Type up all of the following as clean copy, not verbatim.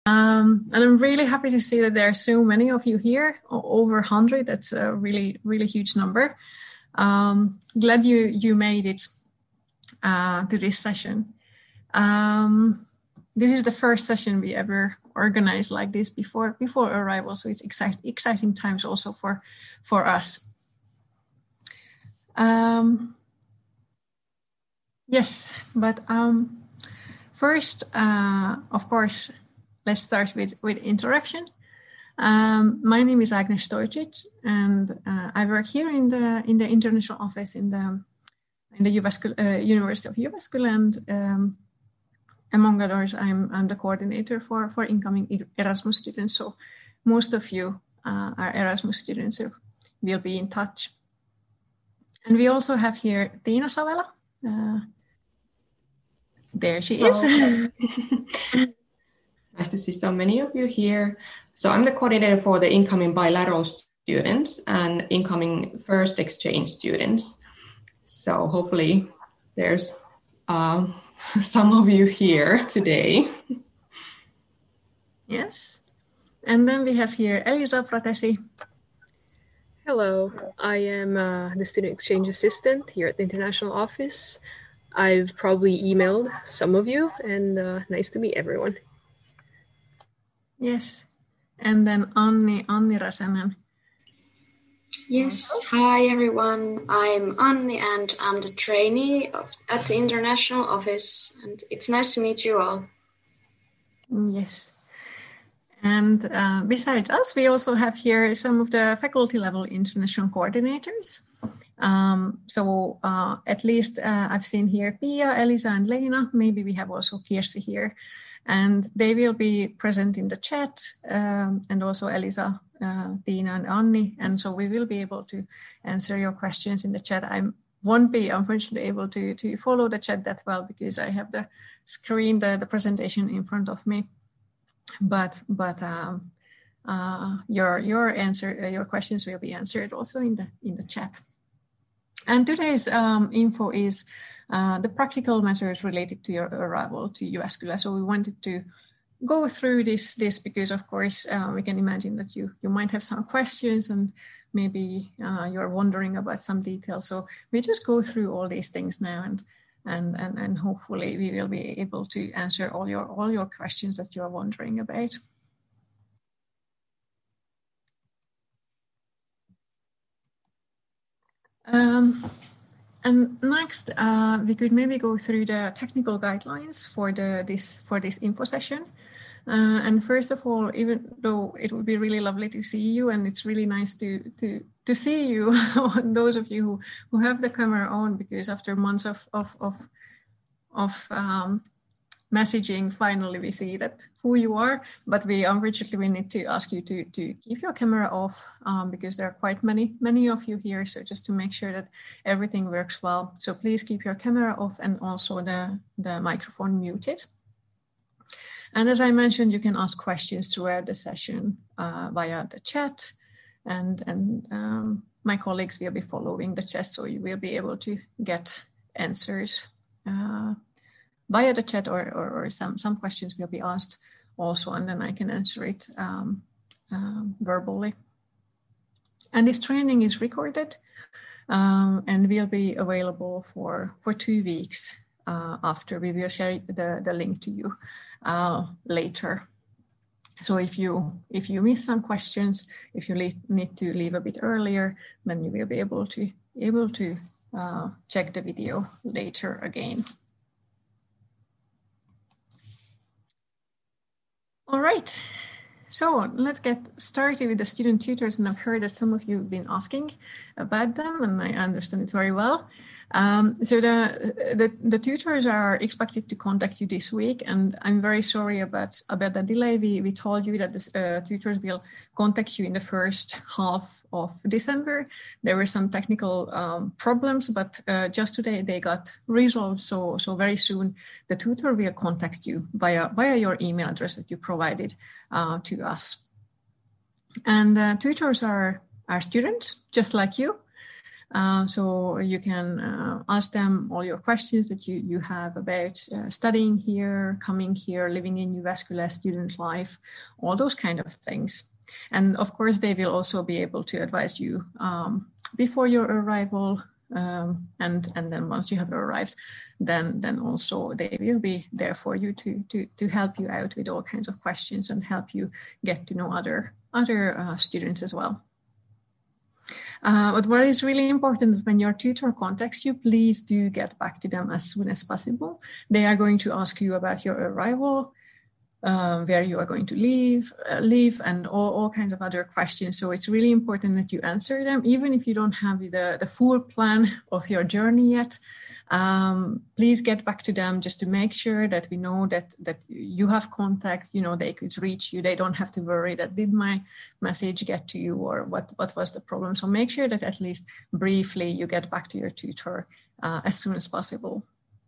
And I'm really happy to see that there are so many of you here, over 100. That's a really, really huge number. Glad you made it to this session. This is the first session we ever organized like this before arrival, so it's exciting times also for us. Yes, but first, of course, let's start with introduction. My name is Agnes Stojcic, and I work here in the international office in the University of Jyväskylä, and among others, I'm the coordinator for incoming Erasmus students. So most of you are Erasmus students who will be in touch. And we also have here Tiina Savela. There she is. Nice to see so many of you here. So I'm the coordinator for the incoming bilateral students and incoming first exchange students. So hopefully there's some of you here today. Yes. And then we have here Elisa Fratesi. Hello, I am the student exchange assistant here at the international office. I've probably emailed some of you, and nice to meet everyone. Yes. And then Anni Räsänen. Yes, hi everyone. I'm Anni and I'm the trainee at the international office, and it's nice to meet you all. Yes. And besides us, we also have here some of the faculty level international coordinators. So at least I've seen here Pia, Elisa, and Leena. Maybe we have also Kirsi here. And they will be present in the chat, and also Elisa, Tiina, and Anni. And so we will be able to answer your questions in the chat. I won't be, unfortunately, able to follow the chat that well because I have the screen, the presentation in front of me. But your questions will be answered also in the chat. And today's info is the practical matters related to your arrival to Jyväskylä. So we wanted to go through this because, of course, we can imagine that you might have some questions and maybe you're wondering about some details. So we just go through all these things now, and hopefully we will be able to answer all your questions that you're wondering about. And next, we could maybe go through the technical guidelines for this info session. And first of all, even though it would be really lovely to see you, and it's really nice to see you, those of you who have the camera on, because after months of messaging, finally we see that who you are. But unfortunately we need to ask you to keep your camera off because there are quite many of you here. So just to make sure that everything works well. So please keep your camera off and also the microphone muted. And as I mentioned, you can ask questions throughout the session via the chat, and my colleagues will be following the chat, so you will be able to get answers via the chat, or some questions will be asked also, and then I can answer it verbally. And this training is recorded and will be available for 2 weeks after. We will share the link to you later. So if you miss some questions, if you need to leave a bit earlier, then you will be able to check the video later again. All right, so let's get started with the student tutors, and I've heard that some of you have been asking about them, and I understand it very well. So the tutors are expected to contact you this week, and I'm very sorry about the delay. We told you that the tutors will contact you in the first half of December. There were some technical problems, but just today they got resolved. So very soon the tutor will contact you via your email address that you provided to us. And tutors are students, just like you. So you can ask them all your questions that you have about studying here, coming here, living in Jyväskylä, student life, all those kind of things. And of course, they will also be able to advise you before your arrival. And then once you have arrived, then also they will be there for you to help you out with all kinds of questions and help you get to know other students as well. But what is really important when your tutor contacts you, please do get back to them as soon as possible. They are going to ask you about your arrival, where you are going to live, and all kinds of other questions. So it's really important that you answer them, even if you don't have the full plan of your journey yet. Please get back to them just to make sure that we know that you have contact. They could reach you. They don't have to worry that did my message get to you or what was the problem. So make sure that at least briefly you get back to your tutor as soon as possible.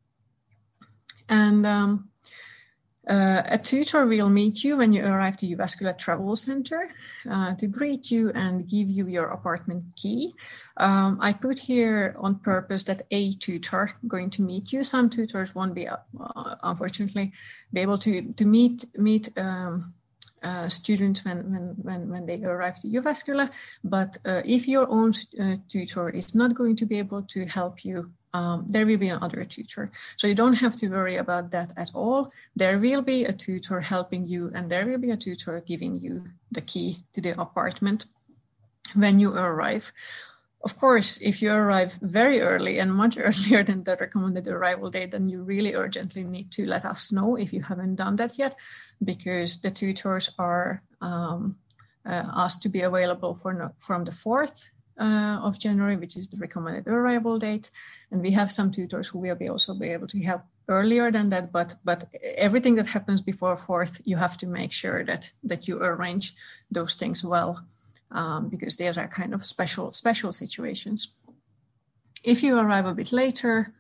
And a tutor will meet you when you arrive to Jyväskylä Travel Center to greet you and give you your apartment key. I put here on purpose that a tutor going to meet you. Some tutors won't be, unfortunately, be able to meet students when they arrive to Jyväskylä. But if your own tutor is not going to be able to help you, there will be another tutor. So you don't have to worry about that at all. There will be a tutor helping you, and there will be a tutor giving you the key to the apartment when you arrive. Of course, if you arrive very early and much earlier than the recommended arrival date, then you really urgently need to let us know if you haven't done that yet, because the tutors are asked to be available from the 4th of January, which is the recommended arrival date. And we have some tutors who will also be able to help earlier than that, but everything that happens before 4th, you have to make sure that you arrange those things well, because these are kind of special situations. If you arrive a bit later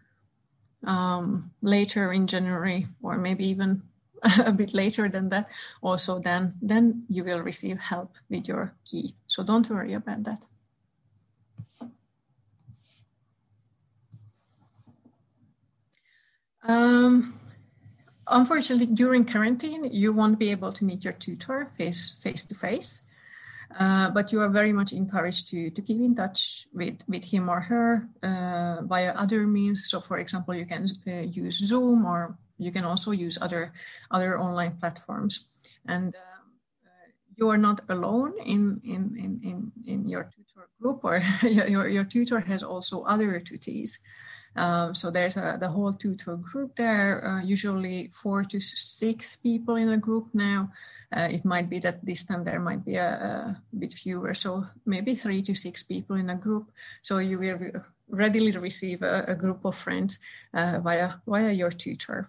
in January, or maybe even a bit later than that, also then you will receive help with your key. So don't worry about that. Unfortunately, during quarantine, you won't be able to meet your tutor face to face, but you are very much encouraged to keep in touch with him or her via other means. So, for example, you can use Zoom, or you can also use other online platforms. And you are not alone in your tutor group, or your tutor has also other tutees. So there's the whole tutor group there, usually 4 to 6 people in a group now. It might be that this time there might be a bit fewer, so maybe 3 to 6 people in a group. So you will readily receive a group of friends via your tutor.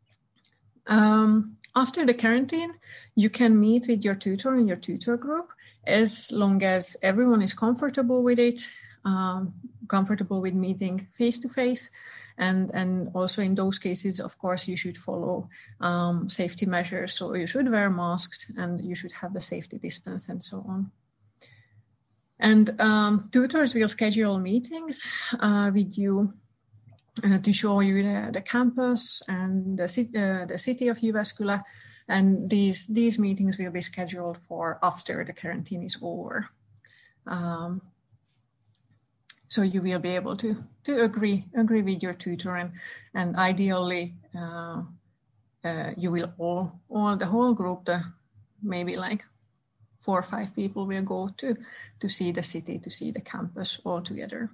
After the quarantine, you can meet with your tutor in your tutor group as long as everyone is comfortable with it. Comfortable with meeting face-to-face, and also in those cases, of course, you should follow safety measures. So you should wear masks, and you should have the safety distance, and so on. And tutors will schedule meetings with you to show you the campus and the city of Jyväskylä, and these meetings will be scheduled for after the quarantine is over. So you will be able to agree with your tutor, and ideally you will all the whole group, maybe like 4 or 5 people will go to see the city, to see the campus all together.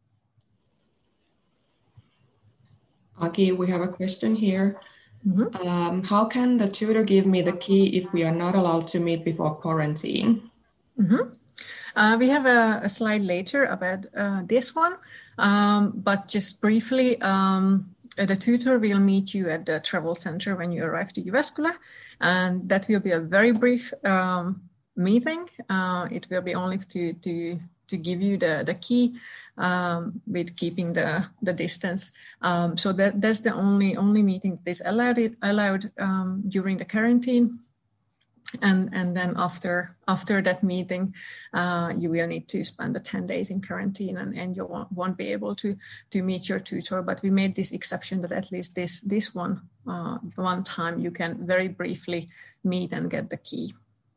Aki, we have a question here. Mm-hmm. How can the tutor give me the key if we are not allowed to meet before quarantine? Mm-hmm. We have a slide later about this one, but just briefly, the tutor will meet you at the travel center when you arrive to Jyväskylä, and that will be a very brief meeting. It will be only to give you the key with keeping the distance. So that's the only meeting that is allowed during the quarantine. And then after that meeting, you will need to spend the 10 days in quarantine, and you won't be able to meet your tutor. But we made this exception that at least this one time you can very briefly meet and get the key.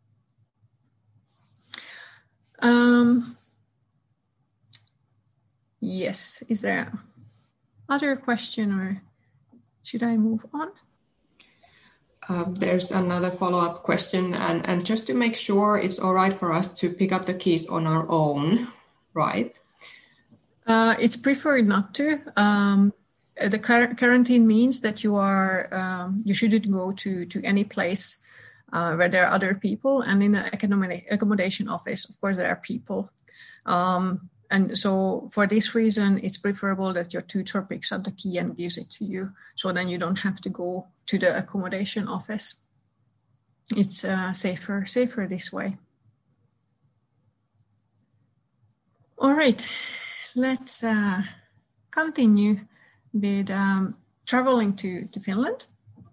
Yes, is there other question, or should I move on? There's another follow-up question, and just to make sure it's all right for us to pick up the keys on our own, right? It's preferred not to. The quarantine means that you shouldn't go to any place where there are other people, and in the accommodation office, of course, there are people. And so for this reason, it's preferable that your tutor picks up the key and gives it to you. So then you don't have to go to the accommodation office. It's safer this way. All right, let's continue with traveling to Finland.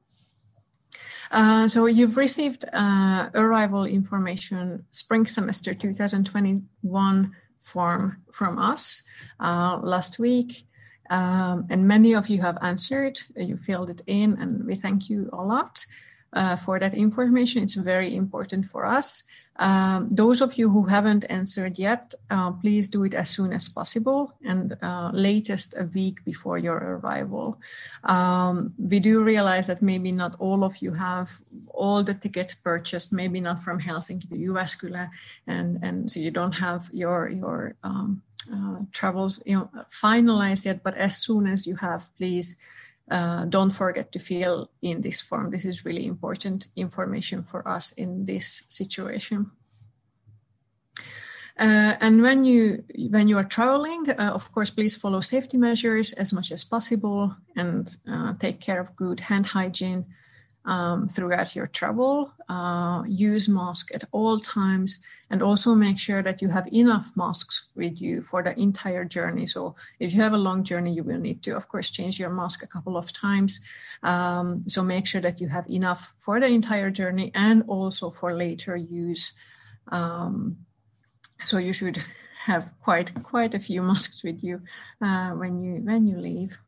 So you've received arrival information spring semester 2021 form from us last week, and many of you have answered. You filled it in, and we thank you a lot for that information. It's very important for us. Those of you who haven't answered yet, please do it as soon as possible, and latest a week before your arrival. We do realize that maybe not all of you have all the tickets purchased, maybe not from Helsinki to Jyväskylä, and so you don't have your travels finalized yet. But as soon as you have, please don't forget to fill in this form. This is really important information for us in this situation. And when you are traveling, of course, please follow safety measures as much as possible, and take care of good hand hygiene throughout your travel. Use mask at all times, and also make sure that you have enough masks with you for the entire journey. So if you have a long journey, you will need to, of course, change your mask a couple of times. So make sure that you have enough for the entire journey and also for later use. So you should have quite a few masks with you when you leave.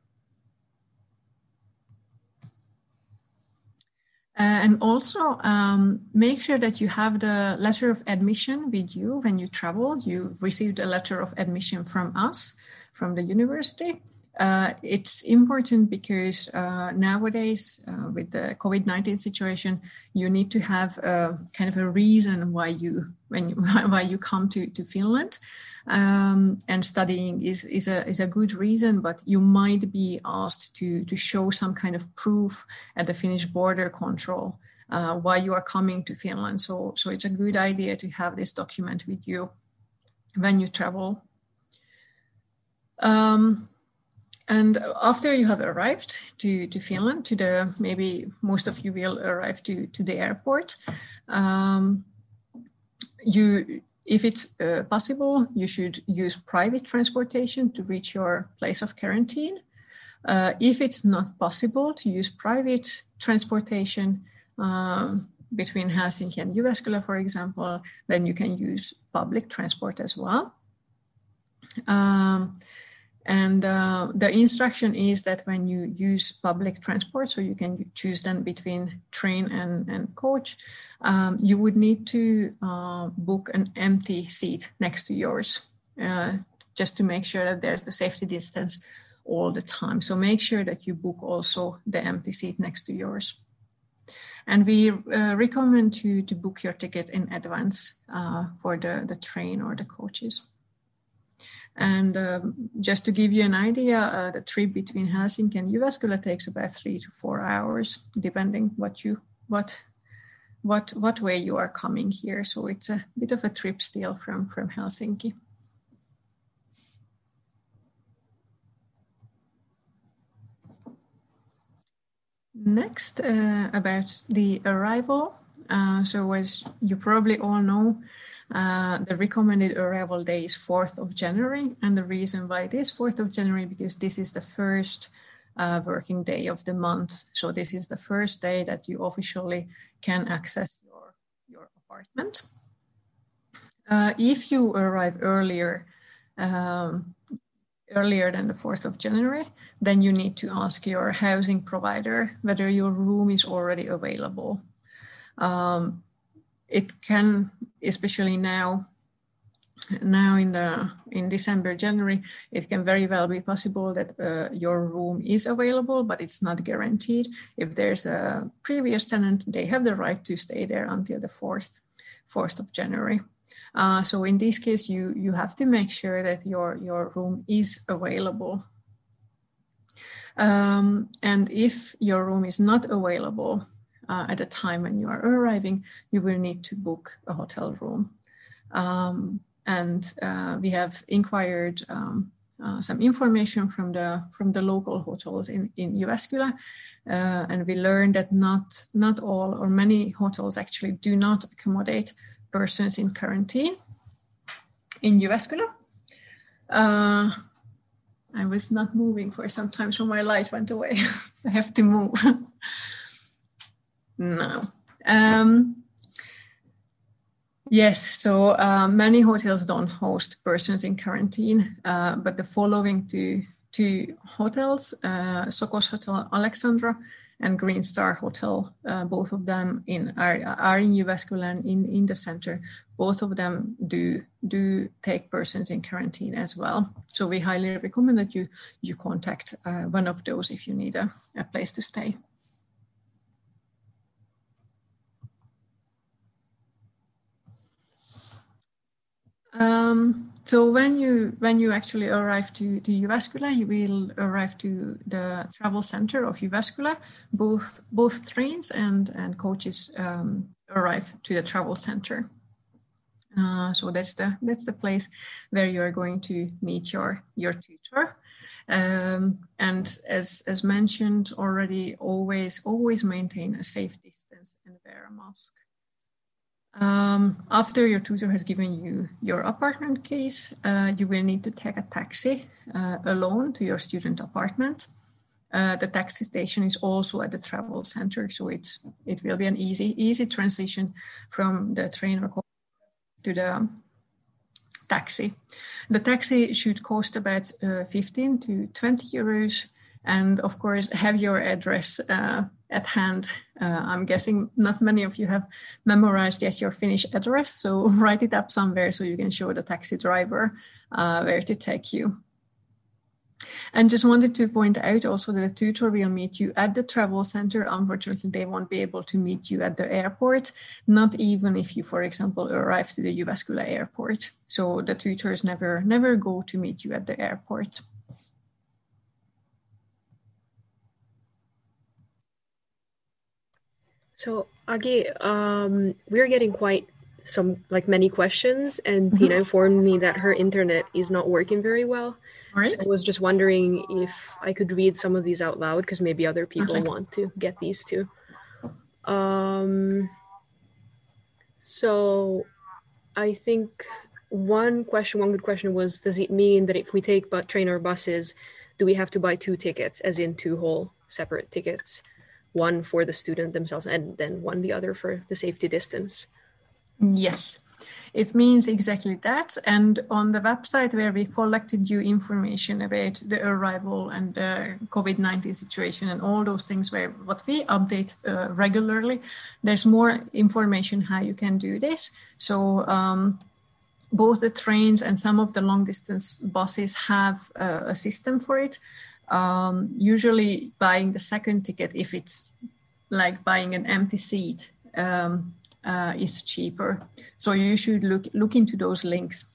And also make sure that you have the letter of admission with you when you travel. You've received a letter of admission from us, from the university. It's important because nowadays with the COVID-19 situation, you need to have kind of a reason why you come to Finland. And studying is a good reason, but you might be asked to show some kind of proof at the Finnish border control why you are coming to Finland. So it's a good idea to have this document with you when you travel. And after you have arrived to Finland, maybe most of you will arrive to the airport. If it's possible, you should use private transportation to reach your place of quarantine. If it's not possible to use private transportation between Helsinki and Jyväskylä, for example, then you can use public transport as well. And the instruction is that when you use public transport, so you can choose then between train and coach, you would need to book an empty seat next to yours, just to make sure that there's the safety distance all the time. So make sure that you book also the empty seat next to yours. And we recommend to book your ticket in advance for the train or the coaches. And just to give you an idea, the trip between Helsinki and Jyväskylä takes about 3 to 4 hours, depending what way you are coming here. So it's a bit of a trip still from Helsinki. Next, about the arrival. So as you probably all know, the recommended arrival day is 4th of January. And the reason why it is 4th of January, because this is the first working day of the month. So this is the first day that you officially can access apartment. If you arrive earlier than the 4th of January, then you need to ask your housing provider whether your room is already available. It can, especially now in December, January, it can very well be possible that your room is available, but it's not guaranteed. If there's a previous tenant, they have the right to stay there until the 4th of January. So in this case, you have to make sure that your room is available. And if your room is not available at the time when you are arriving, you will need to book a hotel room. And we have inquired some information from the local hotels in Jyväskylä, and we learned that not all or many hotels actually do not accommodate persons in quarantine in Jyväskylä. I was not moving for some time, so my light went away. I have to move. No. Yes, so many hotels don't host persons in quarantine, but the following two hotels, Sokos Hotel Alexandra and Green Star Hotel, both of them are in Jyväskylä and in the center. Both of them do take persons in quarantine as well. So we highly recommend that you contact one of those if you need a place to stay. So when you actually arrive to Jyväskylä, you will arrive to the travel center of Jyväskylä. Both trains and coaches arrive to the travel center. So that's the place where you are going to meet your tutor. And as mentioned already, always maintain a safe distance and wear a mask. After your tutor has given you your apartment keys, you will need to take a taxi alone to your student apartment. The taxi station is also at the travel center, so it will be an easy transition from the train or coach to the taxi. The taxi should cost about 15 to 20 euros, and of course have your address at hand. I'm guessing not many of you have memorized yet your Finnish address, so write it up somewhere so you can show the taxi driver where to take you. And just wanted to point out also that the tutor will meet you at the travel center. Unfortunately, they won't be able to meet you at the airport, not even if you, for example, arrive to the Jyväskylä airport. So the tutors never go to meet you at the airport. So Agi, we're getting quite many questions, and Tina informed me that her internet is not working very well. Right. So I was just wondering if I could read some of these out loud, because maybe other people want to get these too. So I think one good question was, does it mean that if we take train or buses, do we have to buy 2 tickets, as in 2 whole separate tickets? One for the student themselves and then the other for the safety distance? Yes, it means exactly that. And on the website where we collected you information about the arrival and the COVID-19 situation and all those things, what we update regularly, there's more information how you can do this. So both the trains and some of the long distance buses have a system for it. Usually buying the second ticket, if it's like buying an empty seat, is cheaper. So you should look into those links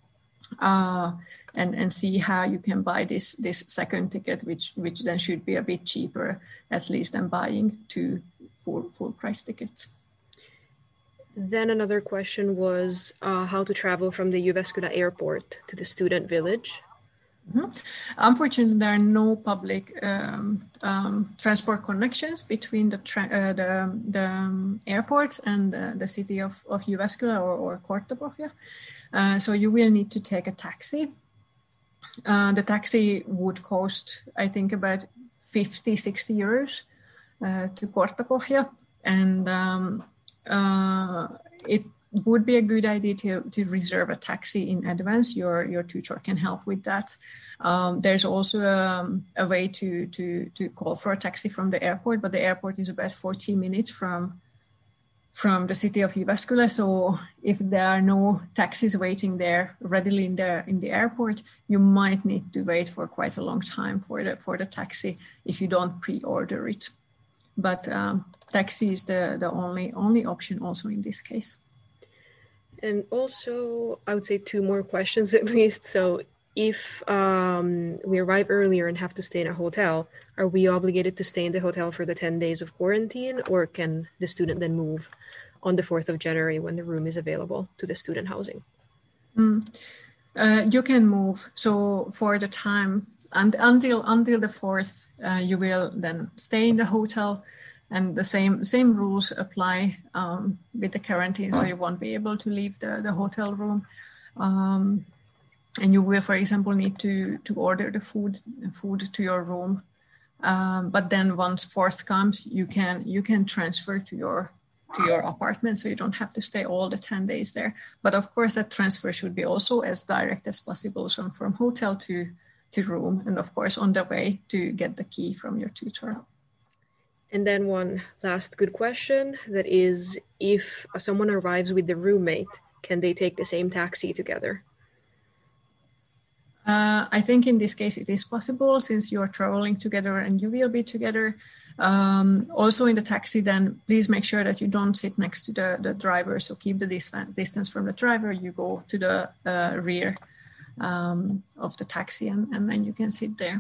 and see how you can buy this second ticket, which then should be a bit cheaper, at least, than buying 2 full price tickets. Then another question was how to travel from the Jyväskylä airport to the student village. Mm-hmm. Unfortunately, there are no public transport connections between the airport and the city of Jyväskylä or Korttepohja. So you will need to take a taxi. The taxi would cost, I think, about 50-60 euros to Korttepohja. And would be a good idea to reserve a taxi in advance. Your tutor can help with that. There's also a way to call for a taxi from the airport, but the airport is about 40 minutes from the city of Jyväskylä. So if there are no taxis waiting there readily in the airport, you might need to wait for quite a long time for the taxi if you don't pre-order it. But taxi is the only option also in this case. And also, I would say 2 more questions at least. So if we arrive earlier and have to stay in a hotel, are we obligated to stay in the hotel for the 10 days of quarantine, or can the student then move on the 4th of January when the room is available to the student housing? You can move. So for the time and until the 4th, you will then stay in the hotel, and the same rules apply with the quarantine. So you won't be able to leave the hotel room, and you will, for example, need to order the food to your room. But then once 4th comes, you can transfer to your apartment, so you don't have to stay all the 10 days there. But of course, that transfer should be also as direct as possible, so from hotel to room, and of course on the way to get the key from your tutor. And then one last good question, that is, if someone arrives with the roommate, can they take the same taxi together? I think in this case it is possible, since you are traveling together and you will be together. Also in the taxi, then please make sure that you don't sit next to the driver. So keep the distance from the driver. You go to the rear of the taxi, and then you can sit there.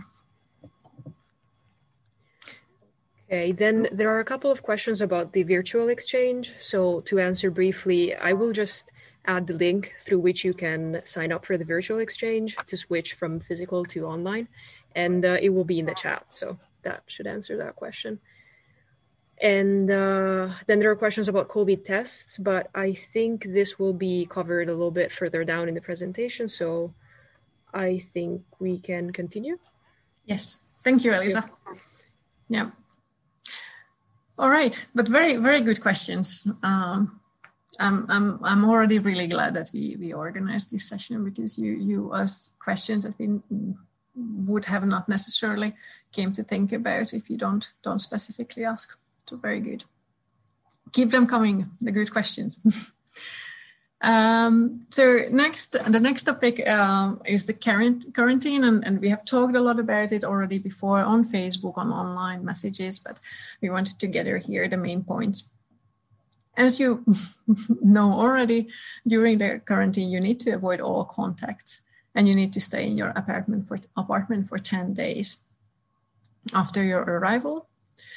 Okay, then there are a couple of questions about the virtual exchange. So to answer briefly, I will just add the link through which you can sign up for the virtual exchange to switch from physical to online, and it will be in the chat. So that should answer that question. And then there are questions about COVID tests, but I think this will be covered a little bit further down in the presentation. So I think we can continue. Yes, thank you, Elisa. Yeah. All right, but very, very good questions. I'm already really glad that we organized this session, because you asked questions that we would have not necessarily came to think about if you don't specifically ask. So very good. Keep them coming, the good questions. So the next topic is the quarantine, and we have talked a lot about it already before on Facebook, on online messages, but we wanted to gather here the main points. As you know already, during the quarantine, you need to avoid all contacts, and you need to stay in your apartment for 10 days after your arrival.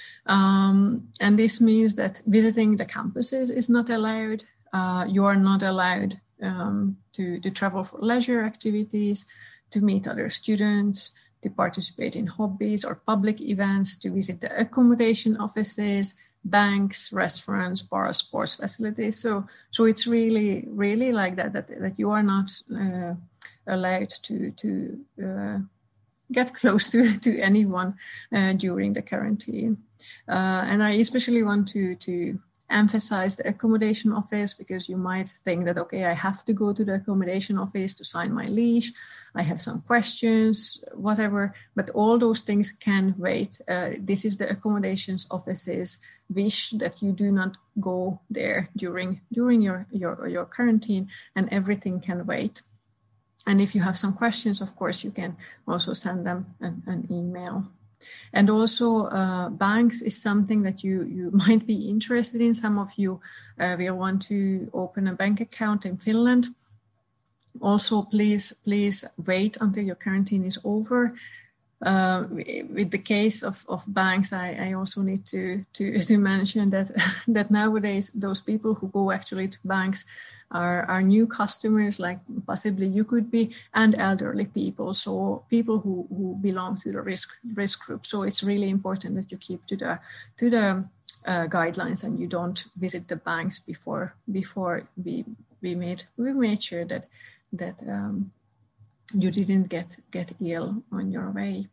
And this means that visiting the campuses is not allowed. You are not allowed to travel for leisure activities, to meet other students, to participate in hobbies or public events, to visit the accommodation offices, banks, restaurants, bars, sports facilities. So it's really, really like that you are not allowed to get close to anyone during the quarantine. And I especially want to emphasize the accommodation office, because you might think that, okay, I have to go to the accommodation office to sign my lease, I have some questions, whatever, but all those things can wait. This is the accommodations office's wish that you do not go there during your quarantine, and everything can wait. And if you have some questions, of course, you can also send them an email. And also banks is something that you might be interested in. Some of you will want to open a bank account in Finland. Also, please wait until your quarantine is over. With the case of banks, I also need to mention that nowadays those people who go actually to banks are new customers, like possibly you could be, and elderly people, so people who belong to the risk group. So it's really important that you keep to the guidelines, and you don't visit the banks before we made sure that you didn't get ill on your way.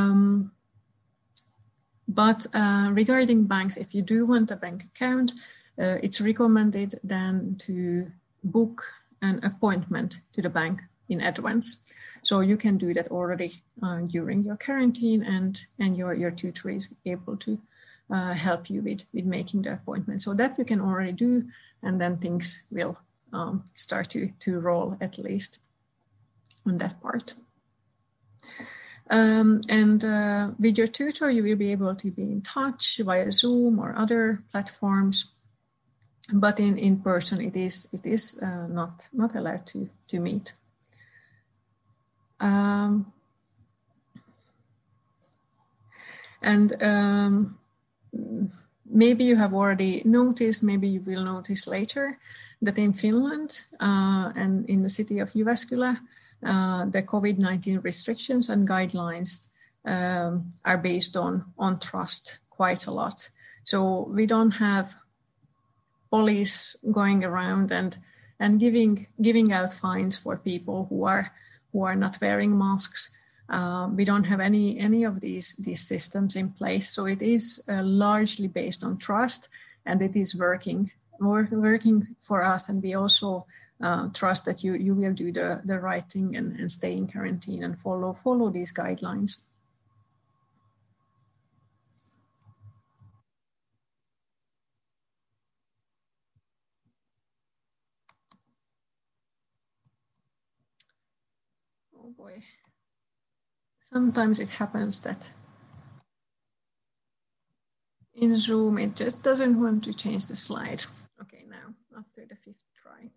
But regarding banks, if you do want a bank account, it's recommended then to book an appointment to the bank in advance. So you can do that already during your quarantine, and your tutor is able to help you with making the appointment. So that you can already do, and then things will start to roll, at least on that part. And with your tutor, you will be able to be in touch via Zoom or other platforms. But in person, it is not allowed to meet. Maybe you have already noticed, maybe you will notice later, that in Finland and in the city of Jyväskylä, the COVID-19 restrictions and guidelines are based on trust quite a lot. So we don't have police going around and giving out fines for people who are not wearing masks. We don't have any of these systems in place. So it is largely based on trust, and it is working for us. And we also trust that you will do the right thing and stay in quarantine and follow these guidelines. Oh boy. Sometimes it happens that in Zoom, it just doesn't want to change the slide. Okay, now after the 5th try.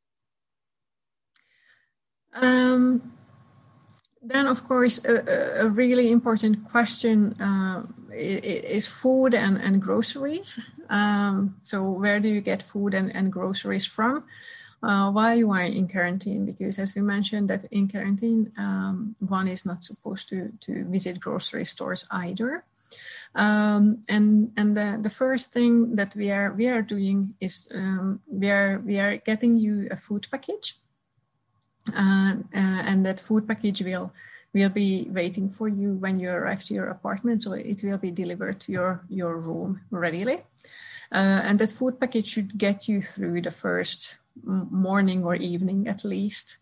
Then, of course, a really important question is food and groceries. So where do you get food and groceries from while you are in quarantine? Because as we mentioned, that in quarantine, one is not supposed to visit grocery stores either. And the first thing that we are doing is we are getting you a food package. And that food package will be waiting for you when you arrive to your apartment. So it will be delivered to your room readily. And that food package should get you through the first morning or evening at least.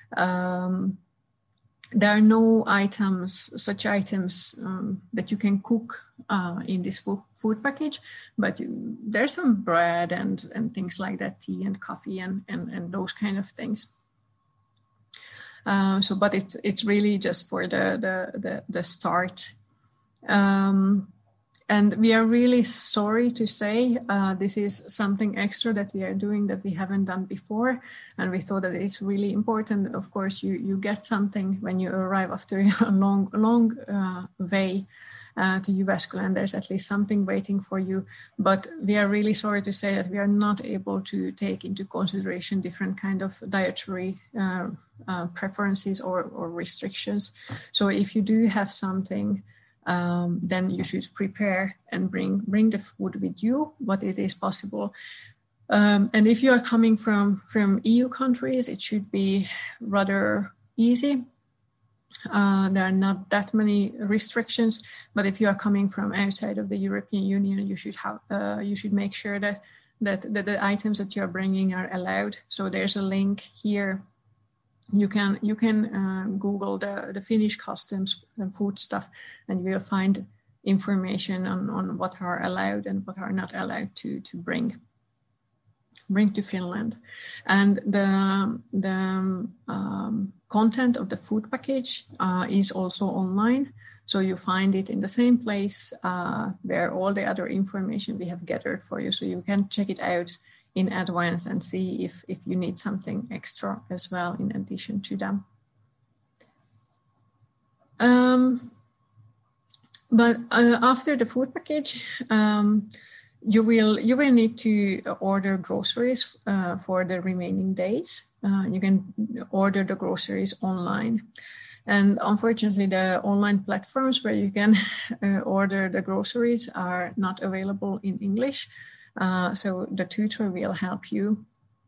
There are no such items that you can cook in this food package, but there's some bread and things like that, tea and coffee and those kind of things. But it's really just for the start. And we are really sorry to say this is something extra that we are doing that we haven't done before. And we thought that it's really important that, of course, you get something when you arrive after a long way to Jyväskylä, and there's at least something waiting for you. But we are really sorry to say that we are not able to take into consideration different kind of dietary preferences or restrictions. So if you do have something, then you should prepare and bring the food with you, but it is possible. And if you are coming from EU countries, it should be rather easy. There are not that many restrictions, but if you are coming from outside of the European Union, you should make sure that the items that you are bringing are allowed. So there's a link here. You can Google the Finnish customs and food stuff, and you will find information on what are allowed and what are not allowed to bring to Finland. And the content of the food package is also online. So you find it in the same place where all the other information we have gathered for you. So you can check it out in advance and see if you need something extra as well in addition to them. But after the food package, you will need to order groceries for the remaining days. You can order the groceries online. And unfortunately, the online platforms where you can order the groceries are not available in English. So the tutor will help you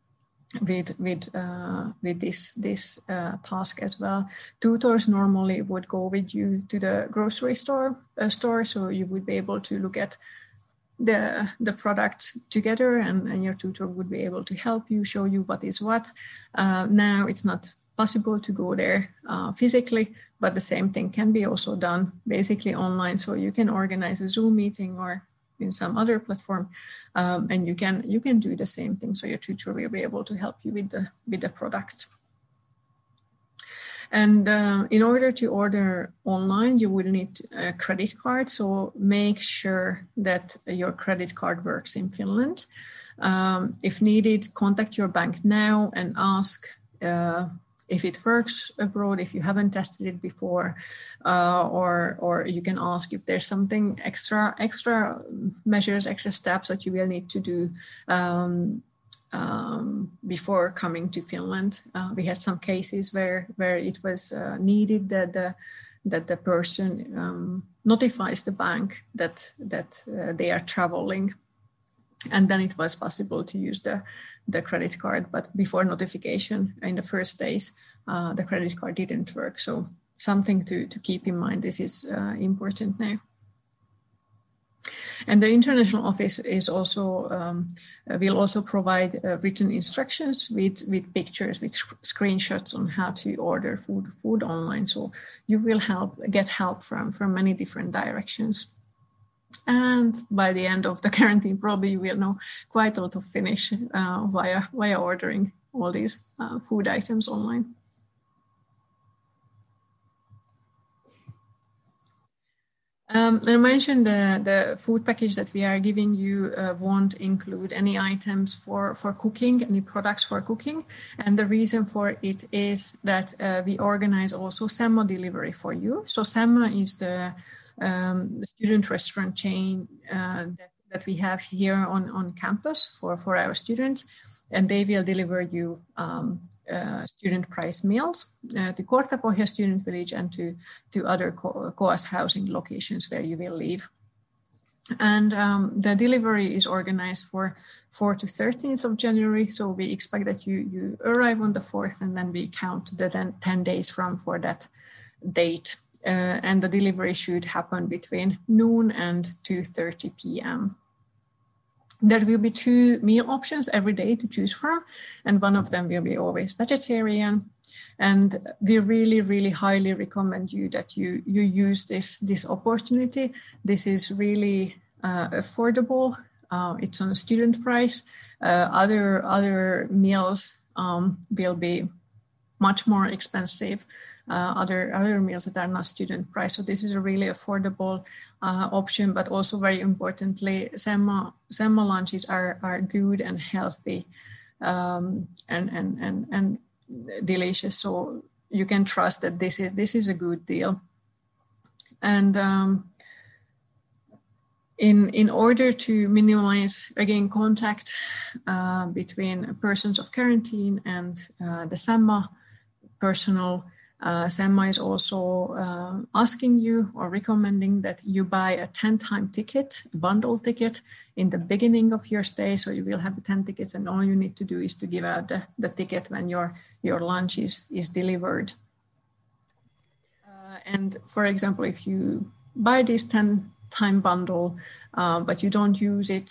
with this task as well. Tutors normally would go with you to the grocery store, so you would be able to look at the products together, and your tutor would be able to help you, show you what is what. Now it's not possible to go there physically, but the same thing can be also done basically online. So you can organize a Zoom meeting or in some other platform, and you can do the same thing. So your tutor will be able to help you with the product. And in order to order online, you will need a credit card. So make sure that your credit card works in Finland. If needed, contact your bank now and ask if it works abroad, if you haven't tested it before, or you can ask if there's something extra measures, extra steps that you will need to do before coming to Finland. We had some cases where it was needed that the person notifies the bank that they are traveling, and then it was possible to use the credit card. But before notification, in the first days, the credit card didn't work. So something to keep in mind. This is important now. And the international office is also will also provide written instructions with pictures, with screenshots on how to order food online. So you will get help from many different directions. And by the end of the quarantine, probably you will know quite a lot of Finnish via ordering all these food items online. I mentioned the food package that we are giving you won't include any items for cooking, any products for cooking. And the reason for it is that we organize also Semma delivery for you. So Semma is the student restaurant chain that we have here on campus for our students. And they will deliver you student price meals to Kortapohja Student Village and to other COAS housing locations where you will live. And the delivery is organized for 4th to 13th of January. So we expect that you arrive on the 4th, and then we count the 10 days for that date. And the delivery should happen between noon and 2:30 p.m. There will be 2 meal options every day to choose from, and one of them will be always vegetarian. And we really, really highly recommend you that you use this opportunity. This is really affordable. It's on a student price. Other meals will be much more expensive. Other meals that are not student price. So this is a really affordable option, but also very importantly, Semma lunches are good and healthy and delicious. So you can trust that this is a good deal. And in order to minimize again contact between persons of quarantine and the Semma personnel, Semma is also asking you or recommending that you buy a 10-time ticket, bundle ticket, in the beginning of your stay. So you will have the 10 tickets, and all you need to do is to give out the ticket when your lunch is delivered. And for example, if you buy this 10-time bundle, but you don't use it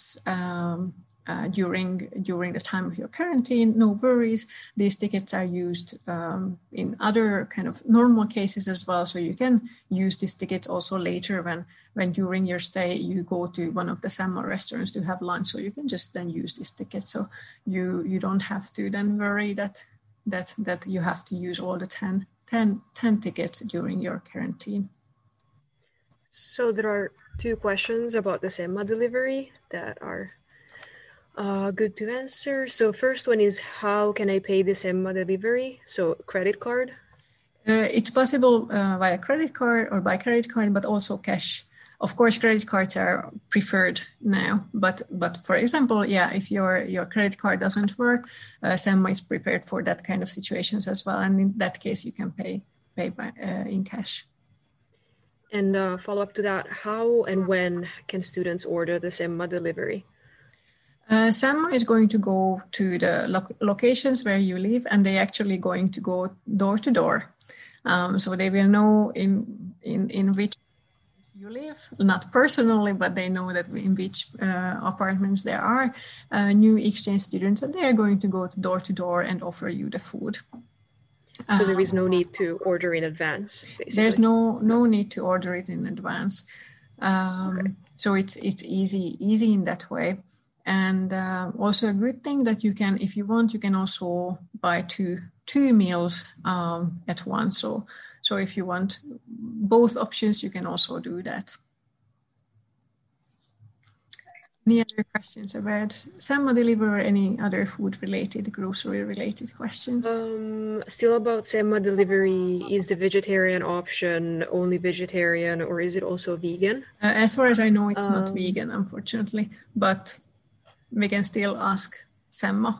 during the time of your quarantine, no worries. These tickets are used in other kind of normal cases as well. So you can use these tickets also later when during your stay you go to one of the Semma restaurants to have lunch. So you can just then use this ticket. So you don't have to then worry that you have to use all the 10 tickets during your quarantine. So there are 2 questions about the Semma delivery that are good to answer. So first one is, how can I pay the Semma delivery? So credit card? It's possible via credit card or by credit card, but also cash. Of course, credit cards are preferred now, but for example, if your credit card doesn't work, Semma is prepared for that kind of situations as well. And in that case, you can pay by in cash. And follow up to that, how and when can students order the Semma delivery? Semma is going to go to the locations where you live, and they're actually going to go door to door. So they will know in which you live, not personally, but they know that in which apartments there are new exchange students, and they are going to go door to door and offer you the food. So there is no need to order in advance, basically. There's no need to order it in advance. Okay. So it's easy in that way. And also a good thing that you can, if you want, you can also buy two meals at once. So if you want both options, you can also do that. Any other questions about Semma Delivery or any other food-related, grocery-related questions? Still about Semma Delivery, is the vegetarian option only vegetarian or is it also vegan? As far as I know, it's not vegan, unfortunately, but we can still ask Semma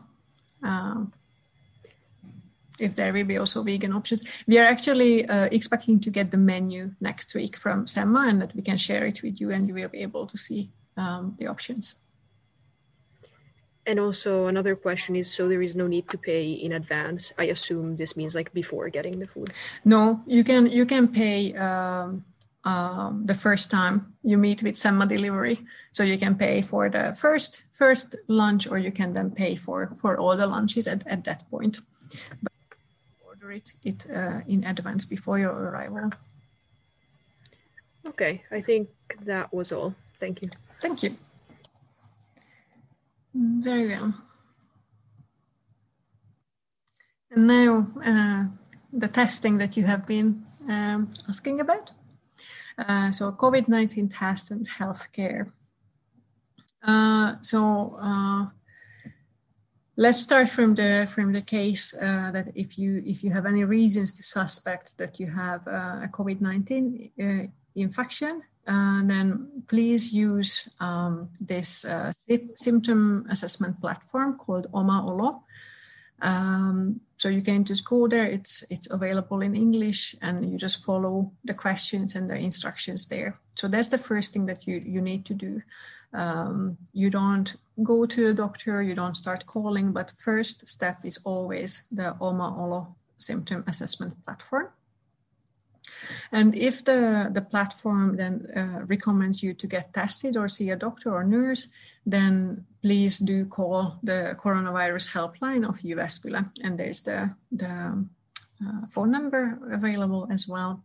if there will be also vegan options. We are actually expecting to get the menu next week from Semma and that we can share it with you and you will be able to see the options. And also another question is, so there is no need to pay in advance. I assume this means like before getting the food. No, you can pay the first time you meet with Semma Delivery. So you can pay for the first lunch, or you can then pay for all the lunches at that point. But order it in advance before your arrival. Okay, I think that was all. Thank you. Thank you. Very well. And now the testing that you have been asking about. So COVID-19 test and healthcare. Let's start from the case that if you have any reasons to suspect that you have a COVID-19 infection, then please use this symptom assessment platform called Oma Olo. So you can just go there, it's available in English, and you just follow the questions and the instructions there. So that's the first thing that you need to do. You don't go to the doctor, you don't start calling, but first step is always the Oma Olo symptom assessment platform. And if the platform then recommends you to get tested or see a doctor or nurse, then please do call the coronavirus helpline of Jyväskylä, and there's the phone number available as well.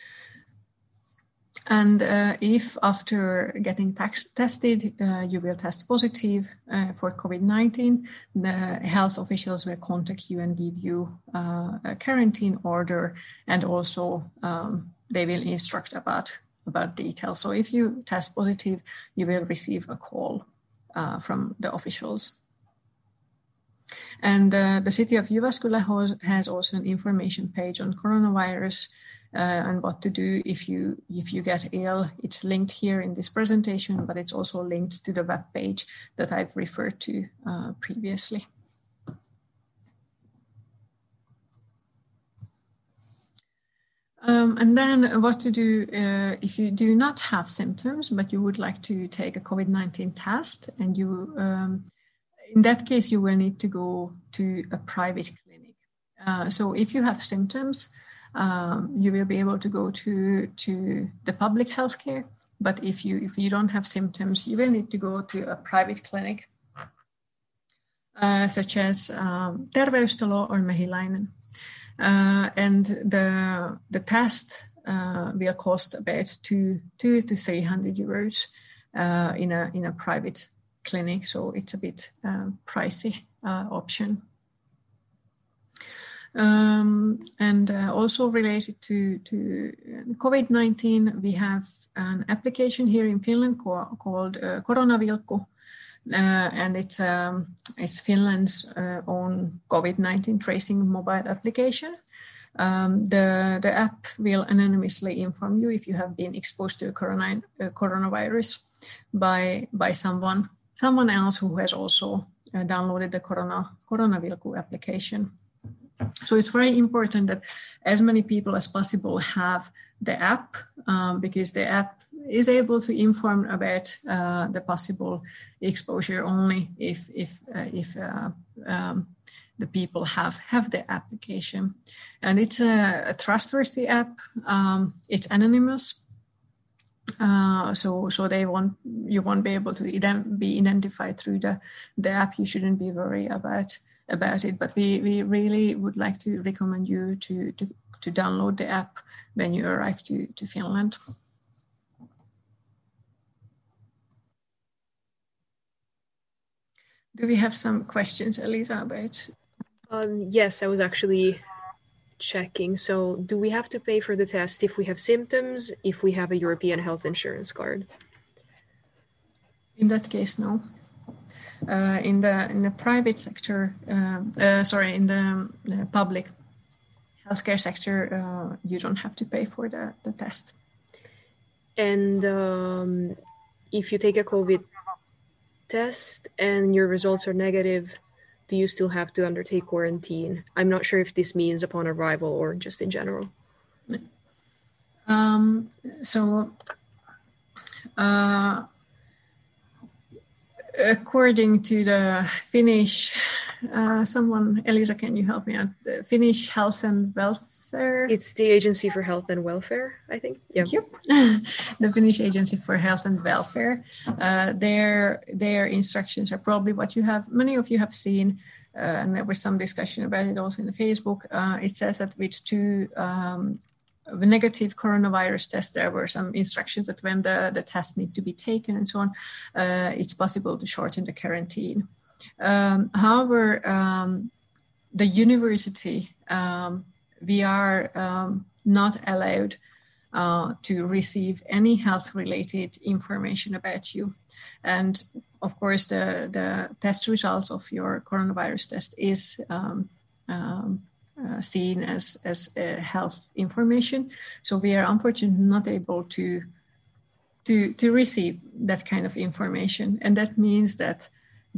And if after getting tested, you will test positive for COVID-19, the health officials will contact you and give you a quarantine order, and also they will instruct about details. So if you test positive, you will receive a call from the officials. And the city of Jyväskylä has also an information page on coronavirus and what to do if you get ill. It's linked here in this presentation, but it's also linked to the web page that I've referred to previously. And then what to do if you do not have symptoms, but you would like to take a COVID-19 test, and you, in that case, you will need to go to a private clinic. So if you have symptoms, you will be able to go to the public healthcare, but if you don't have symptoms, you will need to go to a private clinic, such as Terveystalo or Mehiläinen. And the test will cost about 200 to 300 euros in a private clinic, so it's a bit pricey option. And also related to COVID-19, we have an application here in Finland called Koronavilkku, and it's Finland's own COVID-19 tracing mobile application. The app will anonymously inform you if you have been exposed to coronavirus by someone else who has also downloaded the Koronavilkku application. So it's very important that as many people as possible have the app, because the app is able to inform about the possible exposure only if the people have the application. And it's a trustworthy app. It's anonymous, So you won't be able to be identified through the app. You shouldn't be worried about it. But we really would like to recommend you to download the app when you arrive to Finland. Do we have some questions, Elisa, about? Yes, I was actually checking. So do we have to pay for the test if we have symptoms, if we have a European health insurance card? In that case, no. In the private sector, in the public healthcare sector, you don't have to pay for the test. And if you take a COVID test and your results are negative, do you still have to undertake quarantine? I'm not sure if this means upon arrival or just in general. According to the Finnish, Elisa, can you help me out? The Finnish Health and Welfare. It's the Agency for Health and Welfare, I think. Yeah. Thank you. The Finnish Agency for Health and Welfare. Their instructions are probably what many of you have seen, and there was some discussion about it also in the Facebook. It says that with 2 negative coronavirus tests, there were some instructions that when the tests need to be taken and so on, it's possible to shorten the quarantine. However, the university, we are not allowed to receive any health-related information about you. And of course, the test results of your coronavirus test is seen as health information. So we are unfortunately not able to receive that kind of information. And that means that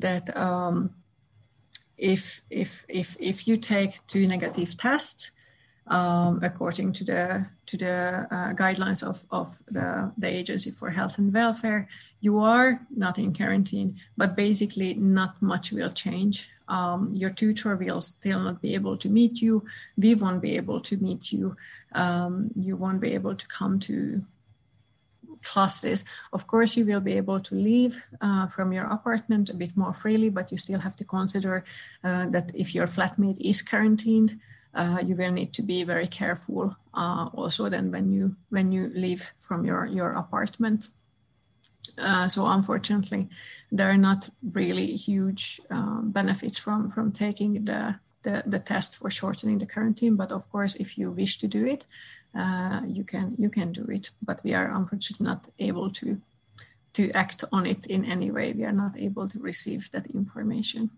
if you take 2 negative tests, according to the guidelines of the Agency for Health and Welfare, you are not in quarantine, but basically not much will change. Your tutor will still not be able to meet you. We won't be able to meet you. You won't be able to come to classes. Of course, you will be able to leave from your apartment a bit more freely, but you still have to consider that if your flatmate is quarantined, you will need to be very careful also then when you leave from your apartment. So unfortunately, there are not really huge benefits from taking the test for shortening the quarantine. But of course, if you wish to do it, you can do it. But we are unfortunately not able to act on it in any way. We are not able to receive that information.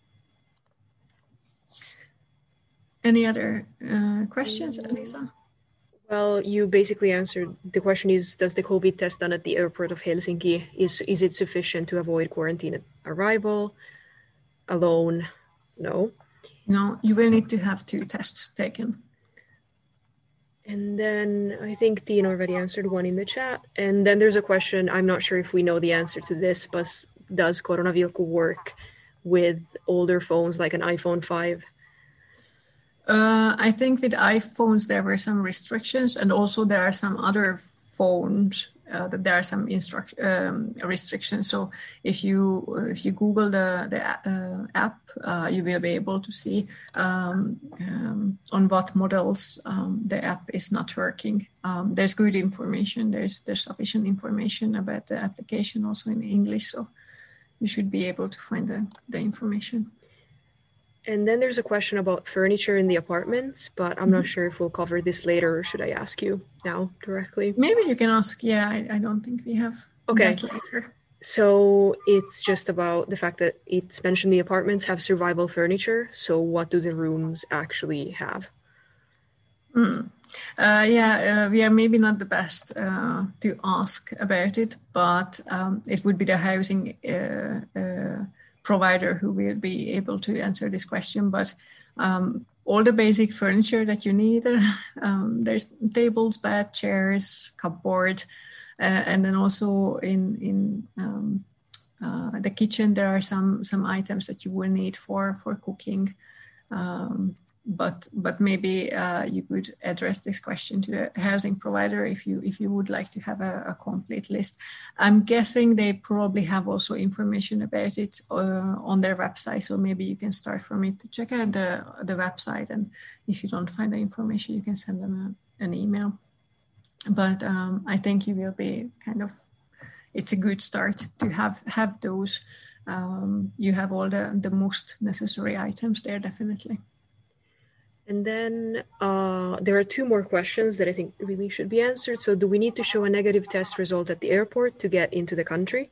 Any other questions, Elisa? Well, you basically answered. The question is, does the COVID test done at the airport of Helsinki, is it sufficient to avoid quarantine at arrival? Alone? No. No, you will need to have 2 tests taken. And then I think Dean already answered one in the chat. And then there's a question, I'm not sure if we know the answer to this, but does Koronavilkku work with older phones like an iPhone 5? I think with iPhones there were some restrictions, and also there are some other phones that there are some restrictions. So if you Google the app, you will be able to see on what models the app is not working. There's good information. There's sufficient information about the application also in English, so you should be able to find the information. And then there's a question about furniture in the apartments, but I'm not sure if we'll cover this later, or should I ask you now directly? Maybe you can ask. Yeah, I don't think we have that later. So it's just about the fact that it's mentioned the apartments have survival furniture. So what do the rooms actually have? We are maybe not the best to ask about it, but it would be the housing provider who will be able to answer this question. But all the basic furniture that you need, there's tables, bed, chairs, cupboard, and then also in the kitchen there are some items that you will need for cooking. but maybe you could address this question to the housing provider if you would like to have a complete list. I'm guessing they probably have also information about it on their website, so maybe you can start from it to check out the website, and if you don't find the information, you can send them an email. But I think you will be it's a good start to have those. You have all the most necessary items there, definitely. And then there are two more questions that I think really should be answered. So do we need to show a negative test result at the airport to get into the country?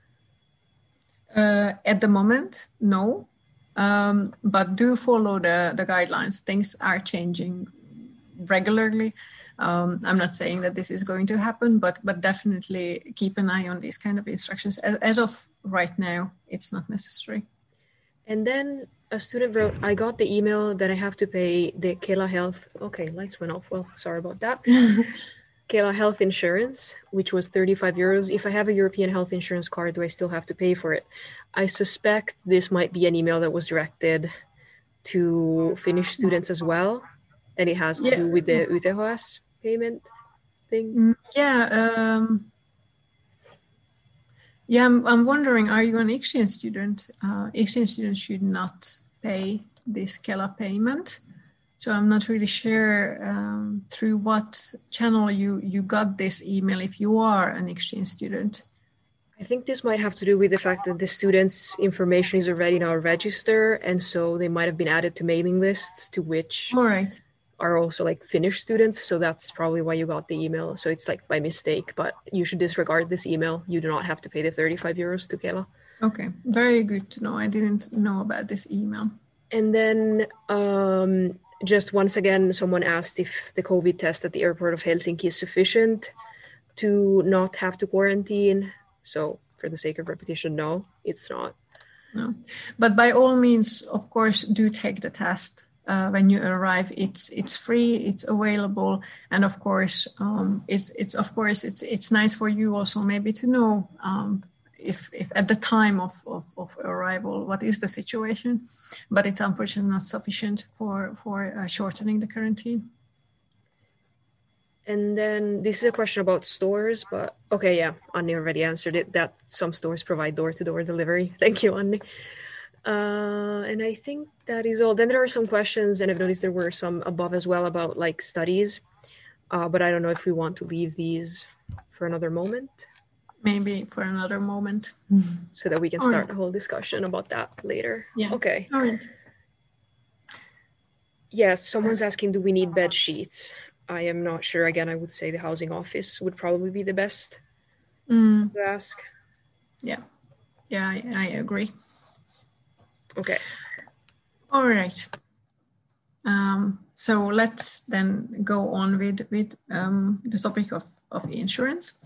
At the moment, no. But do follow the guidelines. Things are changing regularly. I'm not saying that this is going to happen, but definitely keep an eye on these kind of instructions. As of right now, it's not necessary. And then a student wrote, I got the email that I have to pay the Kela Health. Okay, lights went off. Well, sorry about that. Kela Health Insurance, which was 35 euros. If I have a European health insurance card, do I still have to pay for it? I suspect this might be an email that was directed to Finnish students as well. And it has to do with the UTHS payment thing. I'm wondering, are you an exchange student? Exchange students should not pay this Kela payment. So I'm not really sure through what channel you got this email if you are an exchange student. I think this might have to do with the fact that the students' information is already in our register, and so they might have been added to mailing lists to which are also like Finnish students. So that's probably why you got the email. So it's like by mistake, but you should disregard this email. You do not have to pay the 35 euros to Kela. Okay, very good to know. I didn't know about this email. And then just once again, someone asked if the COVID test at the airport of Helsinki is sufficient to not have to quarantine. So for the sake of repetition, no, it's not. No, but by all means, of course, do take the test. When you arrive, it's free, it's available, and of course, it's nice for you also maybe to know if at the time of arrival what is the situation, but it's unfortunately not sufficient for shortening the quarantine. And then this is a question about stores, but okay, yeah, Anni already answered it, that some stores provide door-to-door delivery. Thank you, Anni. And I think that is all. Then there are some questions, and I've noticed there were some above as well about like studies, but I don't know if we want to leave these for another moment. Maybe for another moment. So that we can start a whole discussion about that later. Yeah. Okay. All right. Yes, someone's asking, do we need bed sheets? I am not sure. Again, I would say the housing office would probably be the best to ask. Yeah. Yeah, I agree. Okay. All right. So let's then go on with the topic of insurance.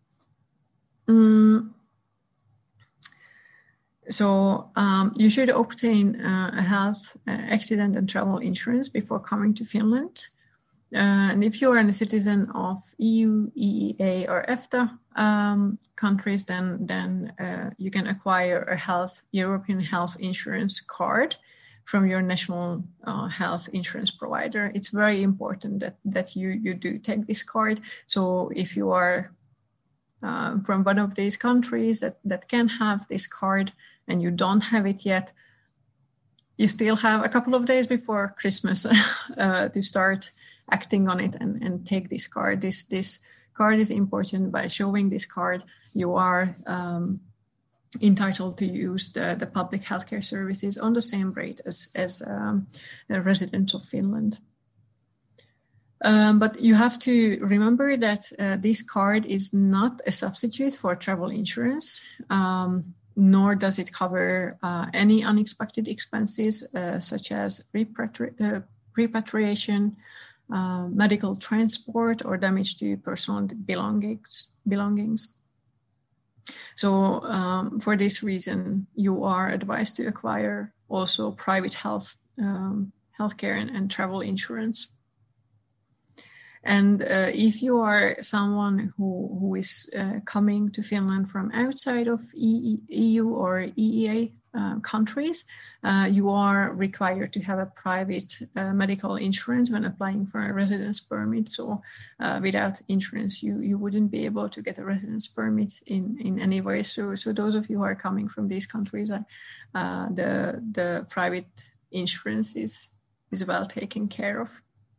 So you should obtain a health, accident and travel insurance before coming to Finland. And if you are a citizen of EU, EEA or EFTA countries, then you can acquire a European health insurance card from your national health insurance provider. It's very important that you do take this card. So if you are from one of these countries that can have this card and you don't have it yet, you still have a couple of days before Christmas to start acting on it and take this card. This card is important. By showing this card, you are entitled to use the public healthcare services on the same rate as residents of Finland. But you have to remember that this card is not a substitute for travel insurance, nor does it cover any unexpected expenses such as repatriation, medical transport, or damage to personal belongings. So for this reason, you are advised to acquire also private healthcare and travel insurance. And if you are someone who is coming to Finland from outside of EU or EEA countries, you are required to have a private medical insurance when applying for a residence permit. So without insurance, you wouldn't be able to get a residence permit in any way. So those of you who are coming from these countries, the private insurance is well taken care of.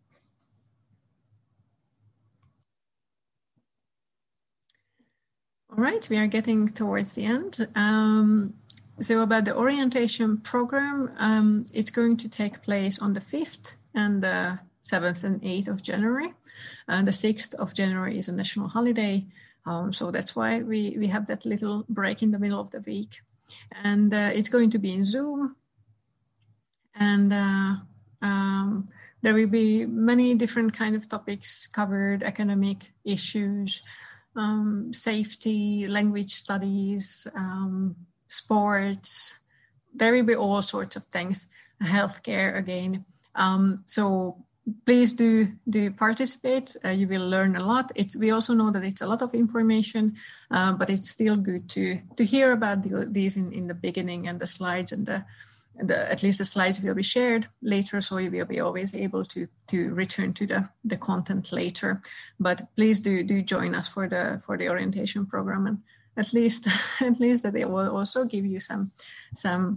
All right, we are getting towards the end. So about the orientation program, it's going to take place on the 5th and the 7th and 8th of January. The 6th of January is a national holiday, so that's why we have that little break in the middle of the week. And it's going to be in Zoom. And there will be many different kind of topics covered: academic issues, safety, language studies, sports. There will be all sorts of things, healthcare again. So please do participate. You will learn a lot. We also know that it's a lot of information, but it's still good to hear about these in the beginning, and the slides and at least the slides will be shared later, so you will be always able to return to the content later. But please do join us for the orientation program, and at least that it will also give you some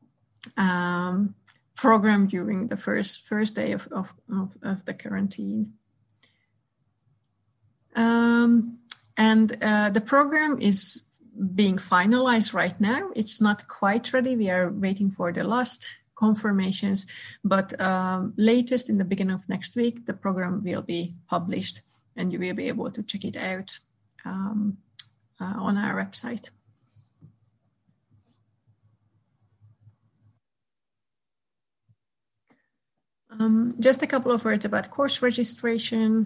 program during the first day of the quarantine. And the program is being finalized right now. It's not quite ready. We are waiting for the last confirmations, but latest in the beginning of next week, the program will be published, and you will be able to check it out on our website. Just a couple of words about course registration.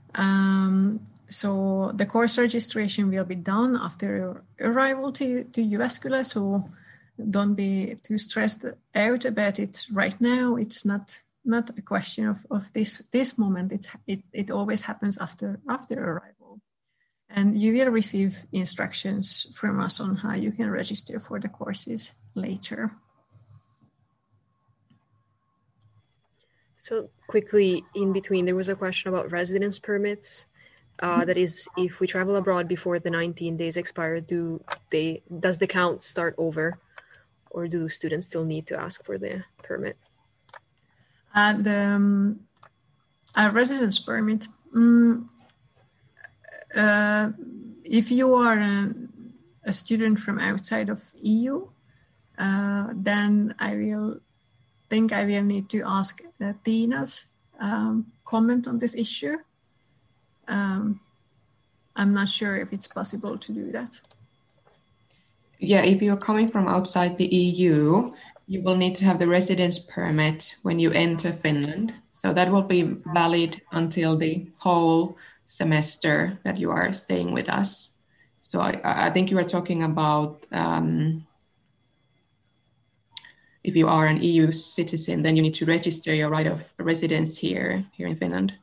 So the course registration will be done after your arrival to Jyväskylä, so don't be too stressed out about it right now. It's not a question of this moment. It always happens after arrival. And you will receive instructions from us on how you can register for the courses later. So quickly in between, there was a question about residence permits. That is, if we travel abroad before the 19 days expire, does the count start over, or do students still need to ask for the permit? The residence permit. If you are a student from outside of EU, then I will need to ask Tiina's comment on this issue. I'm not sure if it's possible to do that. Yeah, if you're coming from outside the EU, you will need to have the residence permit when you enter Finland. So that will be valid until the whole semester that you are staying with us. So I think you are talking about if you are an EU citizen, then you need to register your right of residence here in Finland.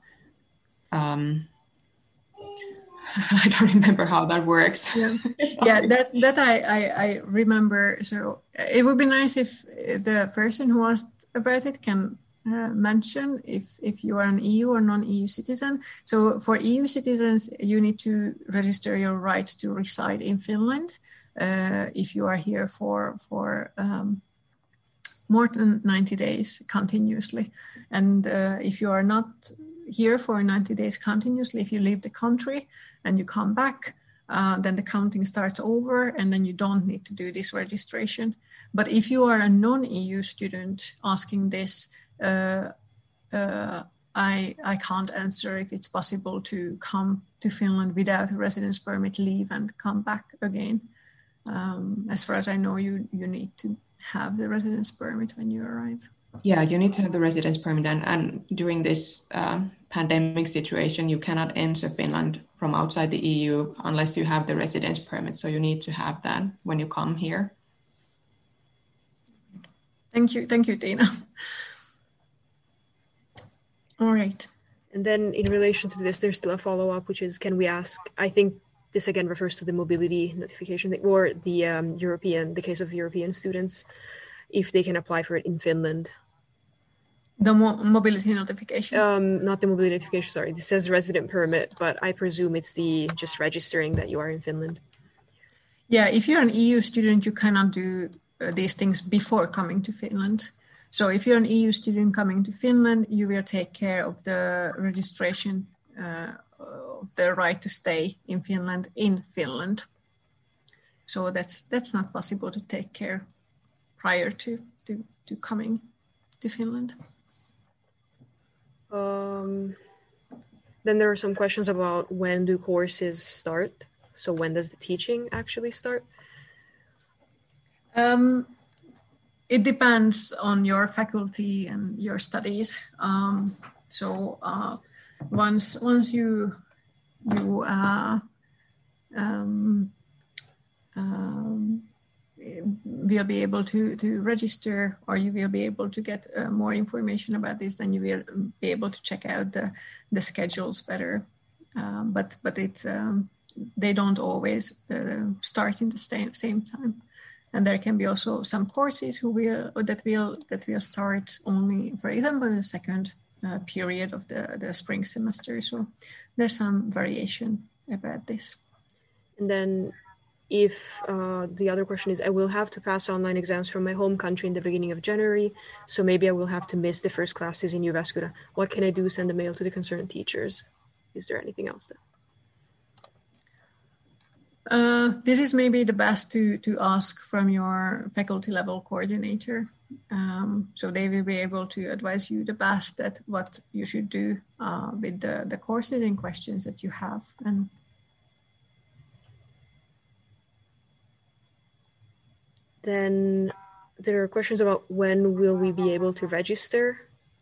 I don't remember how that works. Yeah, that I remember. So it would be nice if the person who asked about it can mention if you are an EU or non-EU citizen. So for EU citizens, you need to register your right to reside in Finland if you are here for more than 90 days continuously. And if you are not here for 90 days continuously, if you leave the country and you come back, then the counting starts over, and then you don't need to do this registration. But if you are a non-EU student asking this, I can't answer if it's possible to come to Finland without a residence permit, leave and come back again. As far as I know, you need to have the residence permit when you arrive. Yeah, you need to have the residence permit, and during this pandemic situation, you cannot enter Finland from outside the EU unless you have the residence permit. So you need to have that when you come here. Thank you, Tiina. All right. And then in relation to this, there's still a follow-up, which is, can we ask, I think this again refers to the mobility notification or the case of European students, if they can apply for it in Finland. The mobility notification? Not the mobility notification, sorry. This says resident permit, but I presume it's the just registering that you are in Finland. Yeah, if you're an EU student, you cannot do these things before coming to Finland. So if you're an EU student coming to Finland, you will take care of the registration of the right to stay in Finland. So that's not possible to take care prior to coming to Finland. Then there are some questions about when do courses start? So when does the teaching actually start? It depends on your faculty and your studies. Once you will be able to register, or you will be able to get more information about this, then you will be able to check out the schedules better. But they don't always start in the same time. And there can be also some courses that will start only, for example, the second period of the spring semester. So there's some variation about this. And then if the other question is, I will have to pass online exams from my home country in the beginning of January, so maybe I will have to miss the first classes in Jyväskylä. What can I do? Send a mail to the concerned teachers. Is there anything else then? This is maybe the best to ask from your faculty level coordinator. So they will be able to advise you the best at what you should do with the courses and questions that you have. And then there are questions about when will we be able to register?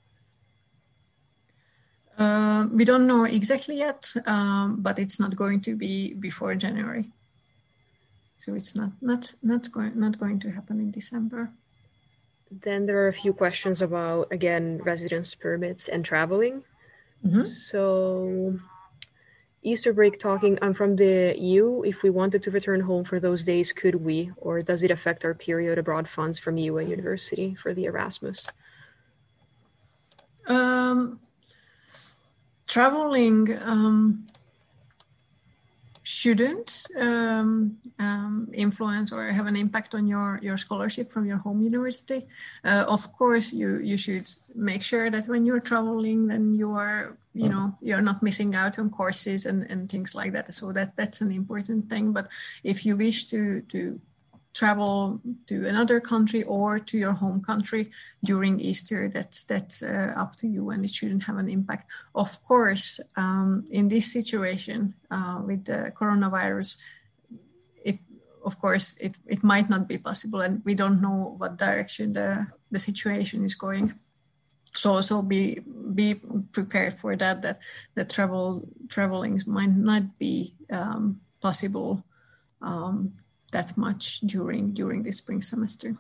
We don't know exactly yet, but it's not going to be before January. So it's not going to happen in December. Then there are a few questions about, again, residence permits and traveling. Mm-hmm. So Easter break talking, I'm from the EU. If we wanted to return home for those days, could we? Or does it affect our period abroad funds from EU and university for the Erasmus? Traveling shouldn't influence or have an impact on your scholarship from your home university. Of course, you should make sure that when you're traveling, then you're not missing out on courses and things like that. So that's an important thing. But if you wish to travel to another country or to your home country during Easter, that's up to you, and it shouldn't have an impact. Of course, in this situation with the coronavirus, it might not be possible, and we don't know what direction the situation is going. So be prepared for that traveling might not be possible that much during the spring semester.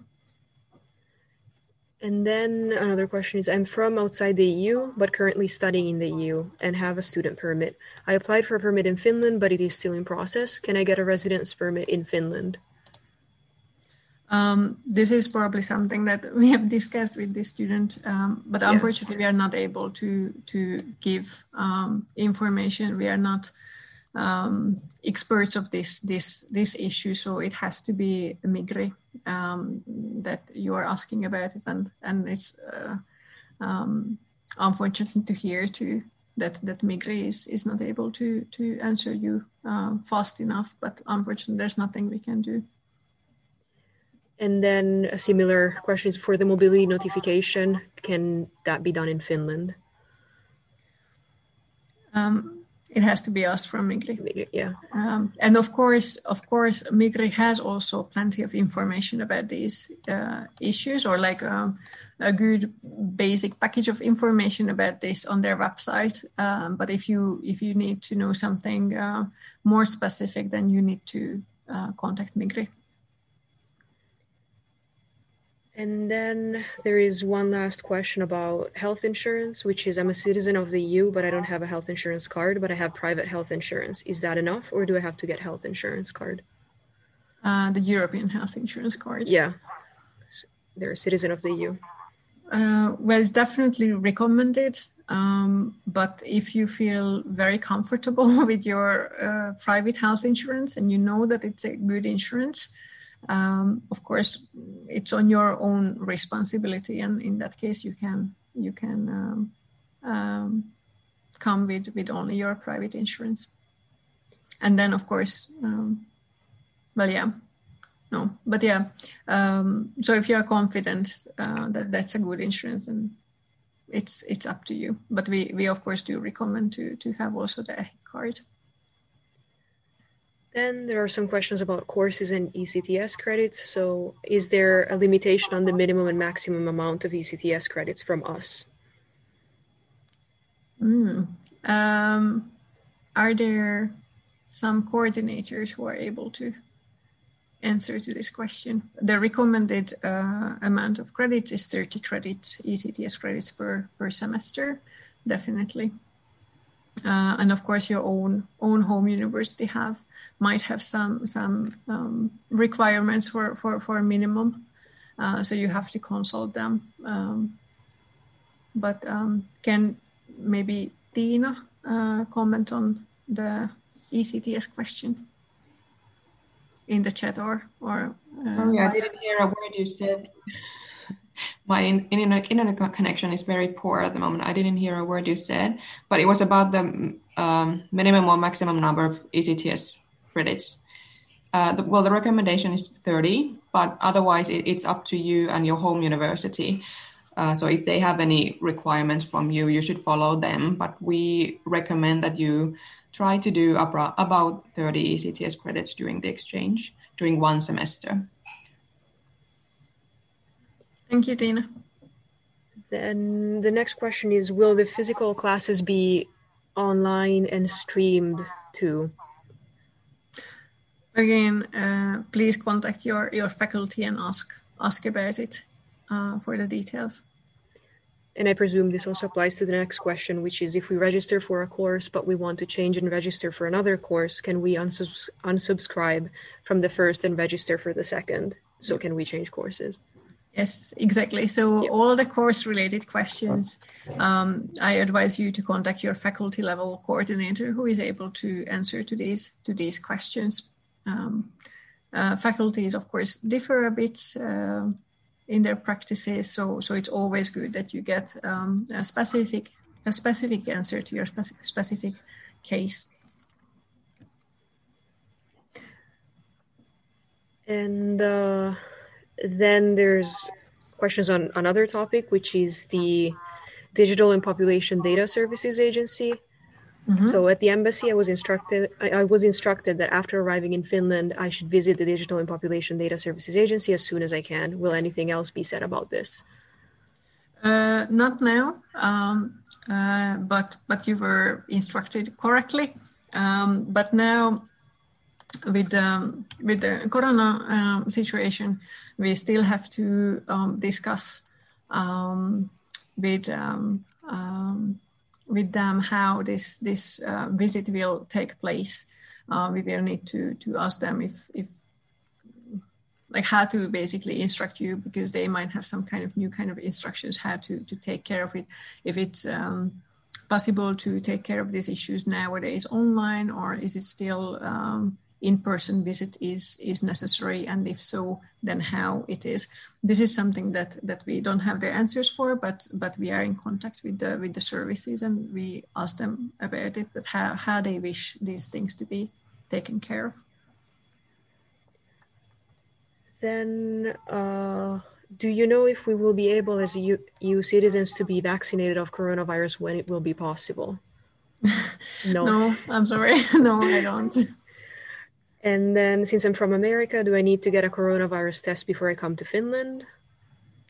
And then another question is, I'm from outside the EU, but currently studying in the EU and have a student permit. I applied for a permit in Finland, but it is still in process. Can I get a residence permit in Finland? This is probably something that we have discussed with the student, but unfortunately we are not able to give information. We are not experts of this issue, so it has to be Migri that you are asking about it, and it's unfortunately to hear that Migri is not able to answer you fast enough, but unfortunately there's nothing we can do. And then a similar question is for the mobility notification, can that be done in Finland? It has to be asked from Migri. Yeah. And of course, Migri has also plenty of information about these issues, or like a good basic package of information about this on their website. But if you need to know something more specific, then you need to contact Migri. And then there is one last question about health insurance, which is I'm a citizen of the EU, but I don't have a health insurance card, but I have private health insurance. Is that enough, or do I have to get health insurance card? The European health insurance card. Yeah, they're a citizen of the EU. Well, it's definitely recommended, but if you feel very comfortable with your private health insurance and you know that it's a good insurance, of course, it's on your own responsibility, and in that case, you can come with only your private insurance, and then of course, so if you are confident that that's a good insurance, and it's up to you. But we of course do recommend to have also the EHIC card. Then there are some questions about courses and ECTS credits. So is there a limitation on the minimum and maximum amount of ECTS credits from us? Are there some coordinators who are able to answer to this question? The recommended amount of credits is 30 credits, ECTS credits per semester, definitely. And of course, your own home university might have some requirements for minimum, so you have to consult them. But can maybe Tiina comment on the ECTS question in the chat or Sorry, I didn't hear a word you said. My internet connection is very poor at the moment. I didn't hear a word you said, but it was about the minimum or maximum number of ECTS credits. The recommendation is 30, but otherwise it's up to you and your home university. So if they have any requirements from you, you should follow them. But we recommend that you try to do about 30 ECTS credits during the exchange, during one semester. Thank you, Tiina. Then the next question is, will the physical classes be online and streamed too? Again, please contact your faculty and ask about it for the details. And I presume this also applies to the next question, which is if we register for a course, but we want to change and register for another course, can we unsubscribe from the first and register for the second? So can we change courses? Yes, exactly. So all the course-related questions, I advise you to contact your faculty-level coordinator who is able to answer to these questions. Faculties, of course, differ a bit in their practices, so it's always good that you get a specific answer to your specific case. And then there's questions on another topic, which is the Digital and Population Data Services Agency. Mm-hmm. So at the embassy, I was instructed that after arriving in Finland, I should visit the Digital and Population Data Services Agency as soon as I can. Will anything else be said about this? Not now, but you were instructed correctly. But now, with the corona situation, we still have to discuss with them how this visit will take place. We will need to ask them if like how to basically instruct you, because they might have some kind of new kind of instructions how to take care of it. If it's possible to take care of these issues nowadays online, or is it still in-person visit is necessary, and if so, then how it is. This is something that we don't have the answers for, but we are in contact with the services, and we ask them about it, that how they wish these things to be taken care of. Then do you know if we will be able as EU citizens to be vaccinated of coronavirus when it will be possible? No, I'm sorry. No, I don't. And then, since I'm from America, do I need to get a coronavirus test before I come to Finland?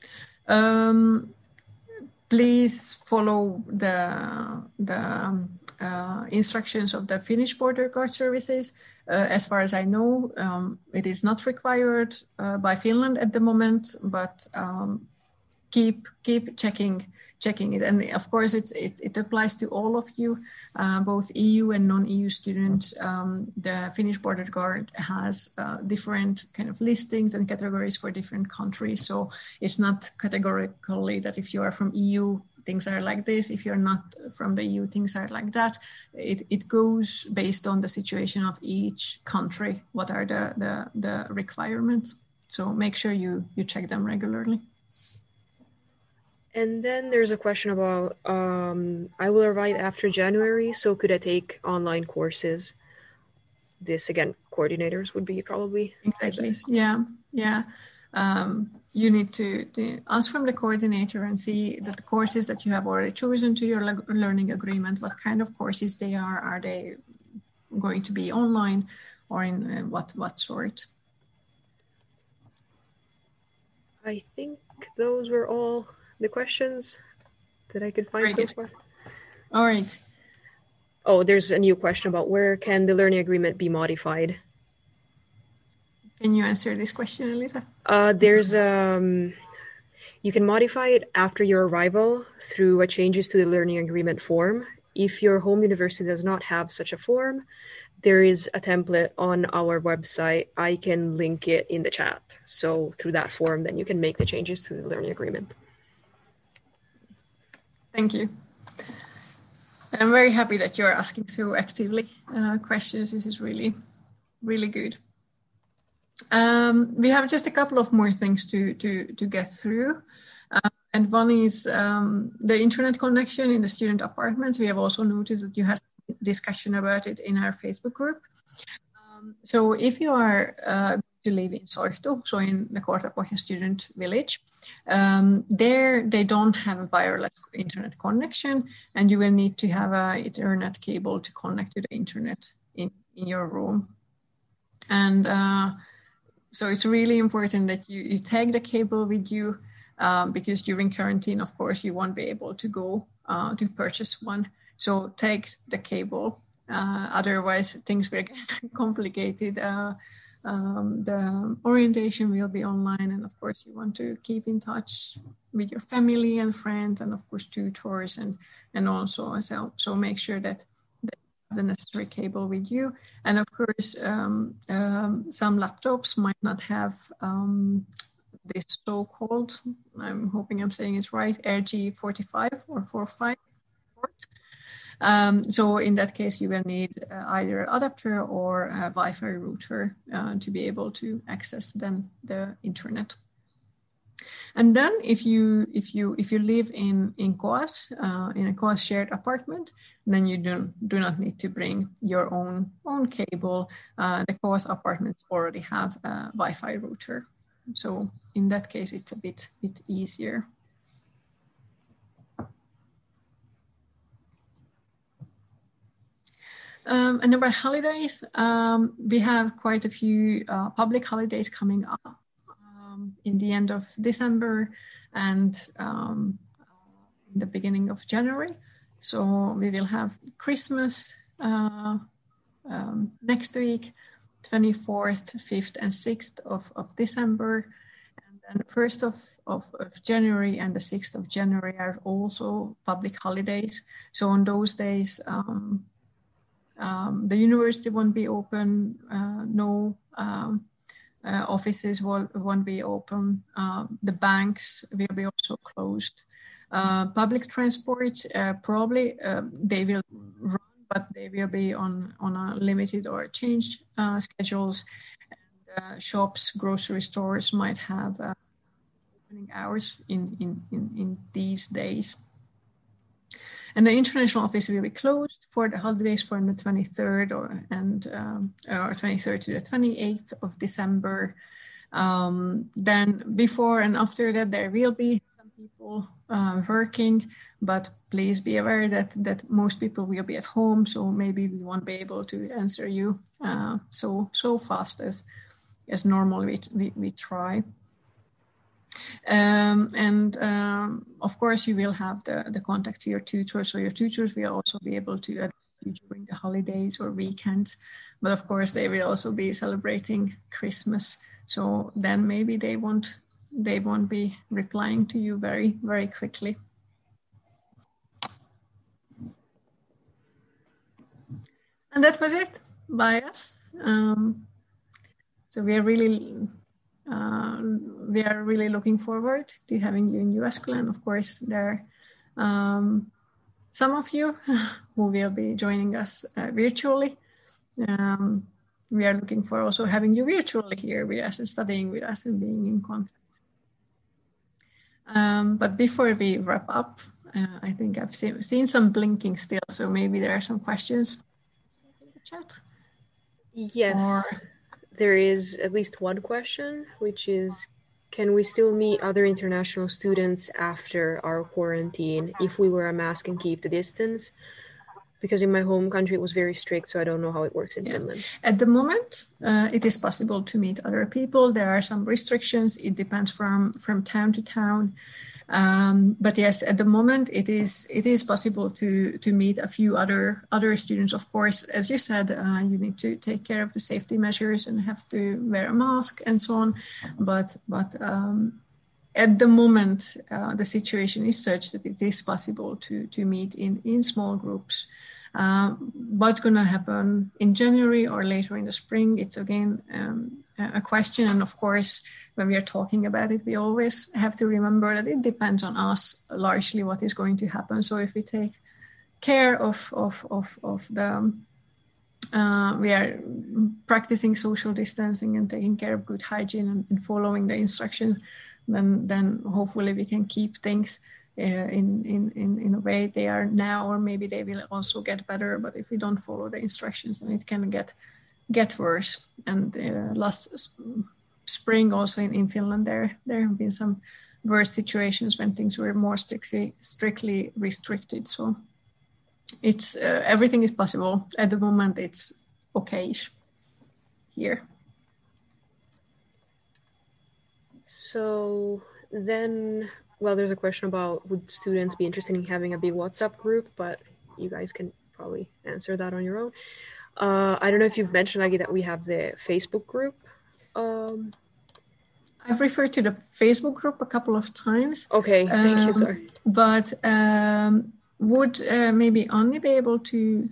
Please follow the instructions of the Finnish Border Guard Services. As far as I know, it is not required by Finland at the moment, but keep checking it. And of course, it applies to all of you, both EU and non-EU students. The Finnish Border Guard has different kind of listings and categories for different countries. So it's not categorically that if you are from EU, things are like this. If you're not from the EU, things are like that. It goes based on the situation of each country. What are the requirements? So make sure you check them regularly. And then there's a question about, I will arrive after January, so could I take online courses? This, again, coordinators would be probably. Exactly, yeah. You need to ask from the coordinator and see that the courses that you have already chosen to your learning agreement, what kind of courses they are. Are they going to be online or in what sort? I think those were all the questions that I could find so far. All right. Oh, there's a new question about where can the learning agreement be modified? Can you answer this question, Elisa? There's you can modify it after your arrival through changes to the learning agreement form. If your home university does not have such a form, there is a template on our website. I can link it in the chat. So through that form, then you can make the changes to the learning agreement. Thank you. I'm very happy that you're asking so actively questions. This is really, really good. We have just a couple of more things to get through. And one is the internet connection in the student apartments. We have also noticed that you had discussion about it in our Facebook group. So if you are to live in Soihtu, so in the Kortapohja student village, there they don't have a wireless internet connection, and you will need to have an Ethernet cable to connect to the internet in your room. And so it's really important that you take the cable with you, because during quarantine, of course, you won't be able to go to purchase one. So take the cable, otherwise things will get complicated. The orientation will be online, and of course you want to keep in touch with your family and friends, and of course tutors and also so make sure that the necessary cable with you. And of course some laptops might not have this so-called, I'm hoping I'm saying it right, RJ45 or 45 port. So in that case, you will need either an adapter or a Wi-Fi router to be able to access then the internet. And then if you live in KOAS, in a KOAS shared apartment, then you do not need to bring your own cable. The KOAS apartments already have a Wi-Fi router. So in that case, it's a bit easier. And about holidays, we have quite a few public holidays coming up in the end of December and in the beginning of January. So we will have Christmas next week, 24th, 5th, and 6th of December. And then 1st of January and the 6th of January are also public holidays. So on those days, the university won't be open, no offices won't be open, the banks will be also closed. Public transport, probably they will run, but they will be on a limited or changed schedules. And shops, grocery stores might have opening hours in these days. And the international office will be closed for the holidays from the 23rd or 23rd to the 28th of December. Then before and after that, there will be some people working, but please be aware that most people will be at home, so maybe we won't be able to answer you so fast as normally we try. Of course, you will have the contact to your tutors, so your tutors will also be able to address during the holidays or weekends. But of course, they will also be celebrating Christmas. So then maybe they won't be replying to you very, very quickly. And that was it by us. So we are really looking forward to having you in Jyväskylä. And of course, there are some of you who will be joining us virtually. We are looking for also having you virtually here with us and studying with us and being in contact. But before we wrap up, I think I've seen some blinking still, so maybe there are some questions in the chat. Yes, there is at least one question, which is, can we still meet other international students after our quarantine if we wear a mask and keep the distance? Because in my home country, it was very strict, so I don't know how it works in Finland. At the moment, it is possible to meet other people. There are some restrictions. It depends from town to town. But yes, at the moment, it is possible to meet a few other students. Of course, as you said, you need to take care of the safety measures and have to wear a mask and so on. But at the moment, the situation is such that it is possible to meet in small groups. What's going to happen in January or later in the spring, it's again a question. And of course, when we are talking about it, we always have to remember that it depends on us largely what is going to happen. So if we take care of the we are practicing social distancing and taking care of good hygiene and following the instructions, then hopefully we can keep things in a way they are now, or maybe they will also get better. But if we don't follow the instructions, then it can get worse. And last spring also in Finland, there have been some worse situations when things were more strictly restricted. So it's everything is possible. At the moment, it's okay-ish here. So then, well, there's a question about would students be interested in having a big WhatsApp group, but you guys can probably answer that on your own. I don't know if you've mentioned, Agi, that we have the Facebook group. I've referred to the Facebook group a couple of times. Okay, thank you, sorry. But would maybe Anni be able to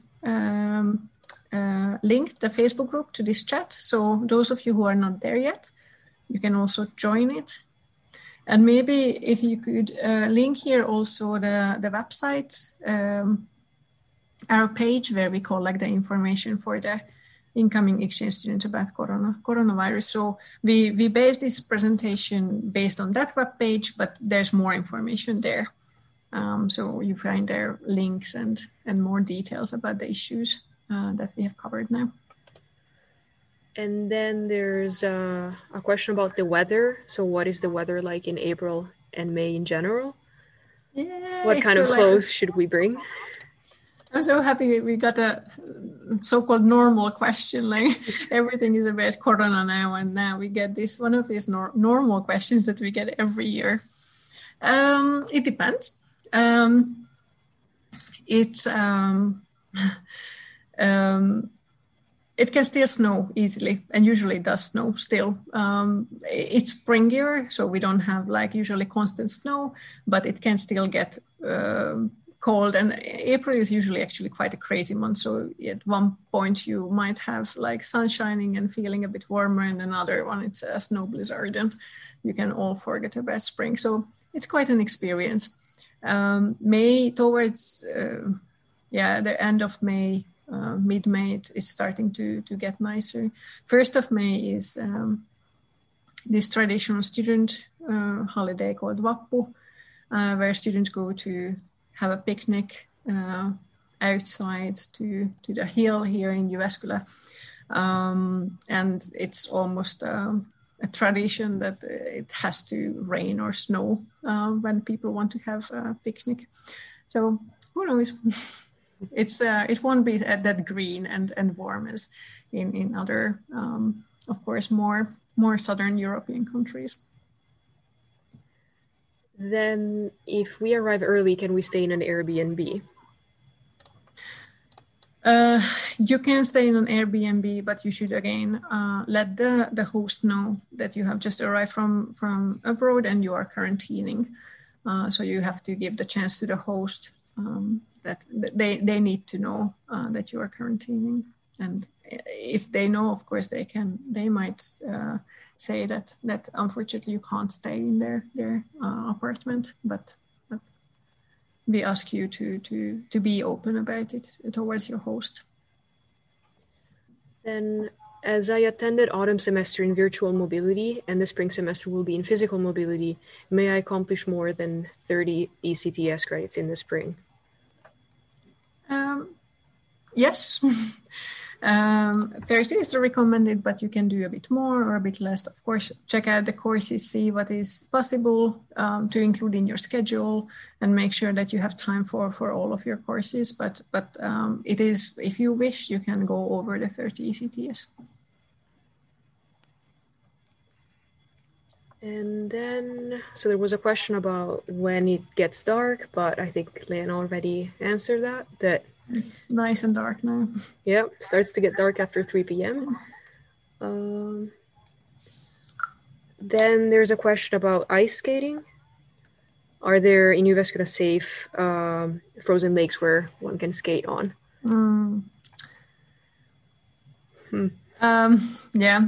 link the Facebook group to this chat? So those of you who are not there yet, you can also join it. And maybe if you could link here also the website, our page where we collect the information for the incoming exchange students about coronavirus. So we base this presentation based on that web page, but there's more information there. So you find there links and more details about the issues that we have covered now. And then there's a question about the weather. So what is the weather like in April and May in general? Yeah, what kind of clothes should we bring? I'm so happy we got a so-called normal question. Like everything is about corona now, and now we get this one of these normal questions that we get every year. It depends. It can still snow easily, and usually it does snow still. It's springier, so we don't have like usually constant snow, but it can still get cold. And April is usually actually quite a crazy month. So at one point you might have like sun shining and feeling a bit warmer, and another one it's a snow blizzard, and you can all forget about spring. So it's quite an experience. May towards the end of May. Mid-May, it's starting to get nicer. 1st of May is this traditional student holiday called Vappu, where students go to have a picnic outside to the hill here in Jyväskylä. And it's almost a tradition that it has to rain or snow when people want to have a picnic. So who knows? It won't be that green and warm as in other, of course, more southern European countries. Then, if we arrive early, can we stay in an Airbnb? You can stay in an Airbnb, but you should again let the host know that you have just arrived from abroad and you are quarantining. So you have to give the chance to the host that they need to know that you are quarantining. And if they know, of course, they might say that unfortunately you can't stay in their apartment, but we ask you to be open about it towards your host. Then, as I attended autumn semester in virtual mobility and the spring semester will be in physical mobility, may I accomplish more than 30 ECTS credits in the spring? Yes. 30 is the recommended, but you can do a bit more or a bit less. Of course, check out the courses, see what is possible to include in your schedule, and make sure that you have time for all of your courses. But it is, if you wish, you can go over the 30 ECTS. And then, so there was a question about when it gets dark, but I think Lena already answered that. It's nice and dark now. Yeah, starts to get dark after 3 p.m. Then there's a question about ice skating. Are there in Jyväskylä safe frozen lakes where one can skate on? Yeah,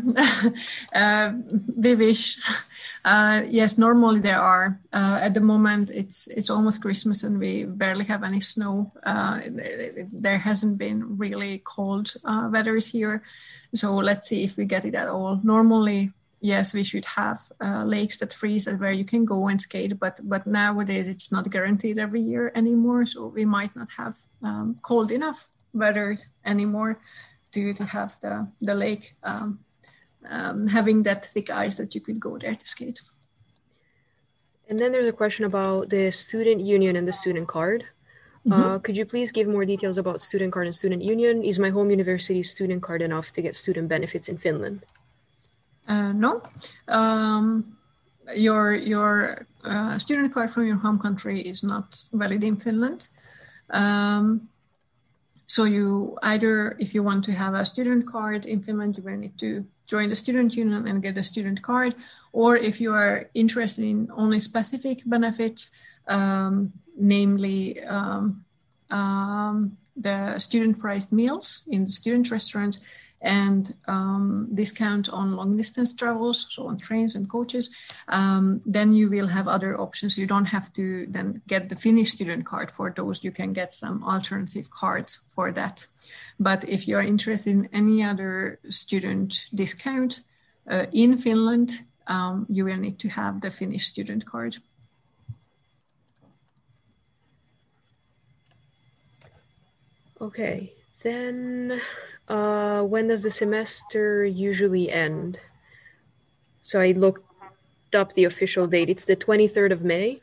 we wish. Yes, normally there are. At the moment, it's almost Christmas and we barely have any snow. There hasn't been really cold weathers here, so let's see if we get it at all. Normally, yes, we should have lakes that freeze where you can go and skate, but nowadays it's not guaranteed every year anymore, so we might not have cold enough weather anymore to have the lake having that thick ice that you could go there to skate. And then there's a question about the student union and the student card. Could you please give more details about student card and student union? Is my home university's student card enough to get student benefits in Finland? No. Your student card from your home country is not valid in Finland. So you either, if you want to have a student card in Finland, you will need to join the student union and get a student card. Or if you are interested in only specific benefits, namely the student priced meals in the student restaurants and discount on long distance travels, so on trains and coaches, then you will have other options. You don't have to then get the Finnish student card for those. You can get some alternative cards for that. But if you are interested in any other student discount in Finland, you will need to have the Finnish student card. Okay, then when does the semester usually end? So I looked up the official date. It's the 23rd of May.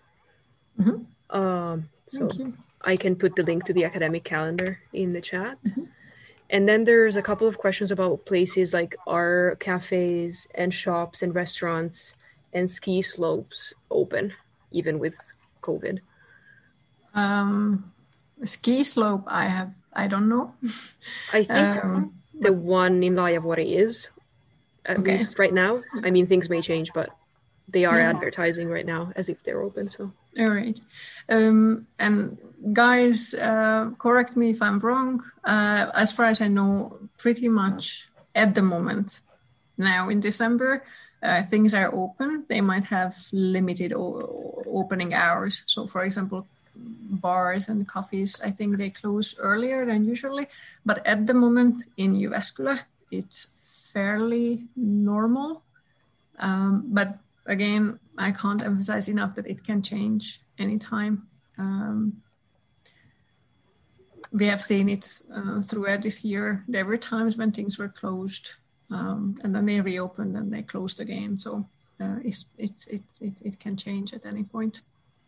So I can put the link to the academic calendar in the chat. And then there's a couple of questions about places like are cafes and shops and restaurants and ski slopes open, even with COVID? Ski slope, I don't know. I think the one in Laajavuori is, at least right now. I mean, things may change, but they are advertising right now as if they're open. So, all right. And guys, correct me if I'm wrong. As far as I know, pretty much at the moment, now in December, things are open. They might have limited opening hours. So, for example, bars and coffees, I think they close earlier than usually. But at the moment in Jyväskylä, it's fairly normal. But again, I can't emphasize enough that it can change anytime. We have seen it throughout this year. There were times when things were closed and then they reopened and they closed again. So it can change at any point.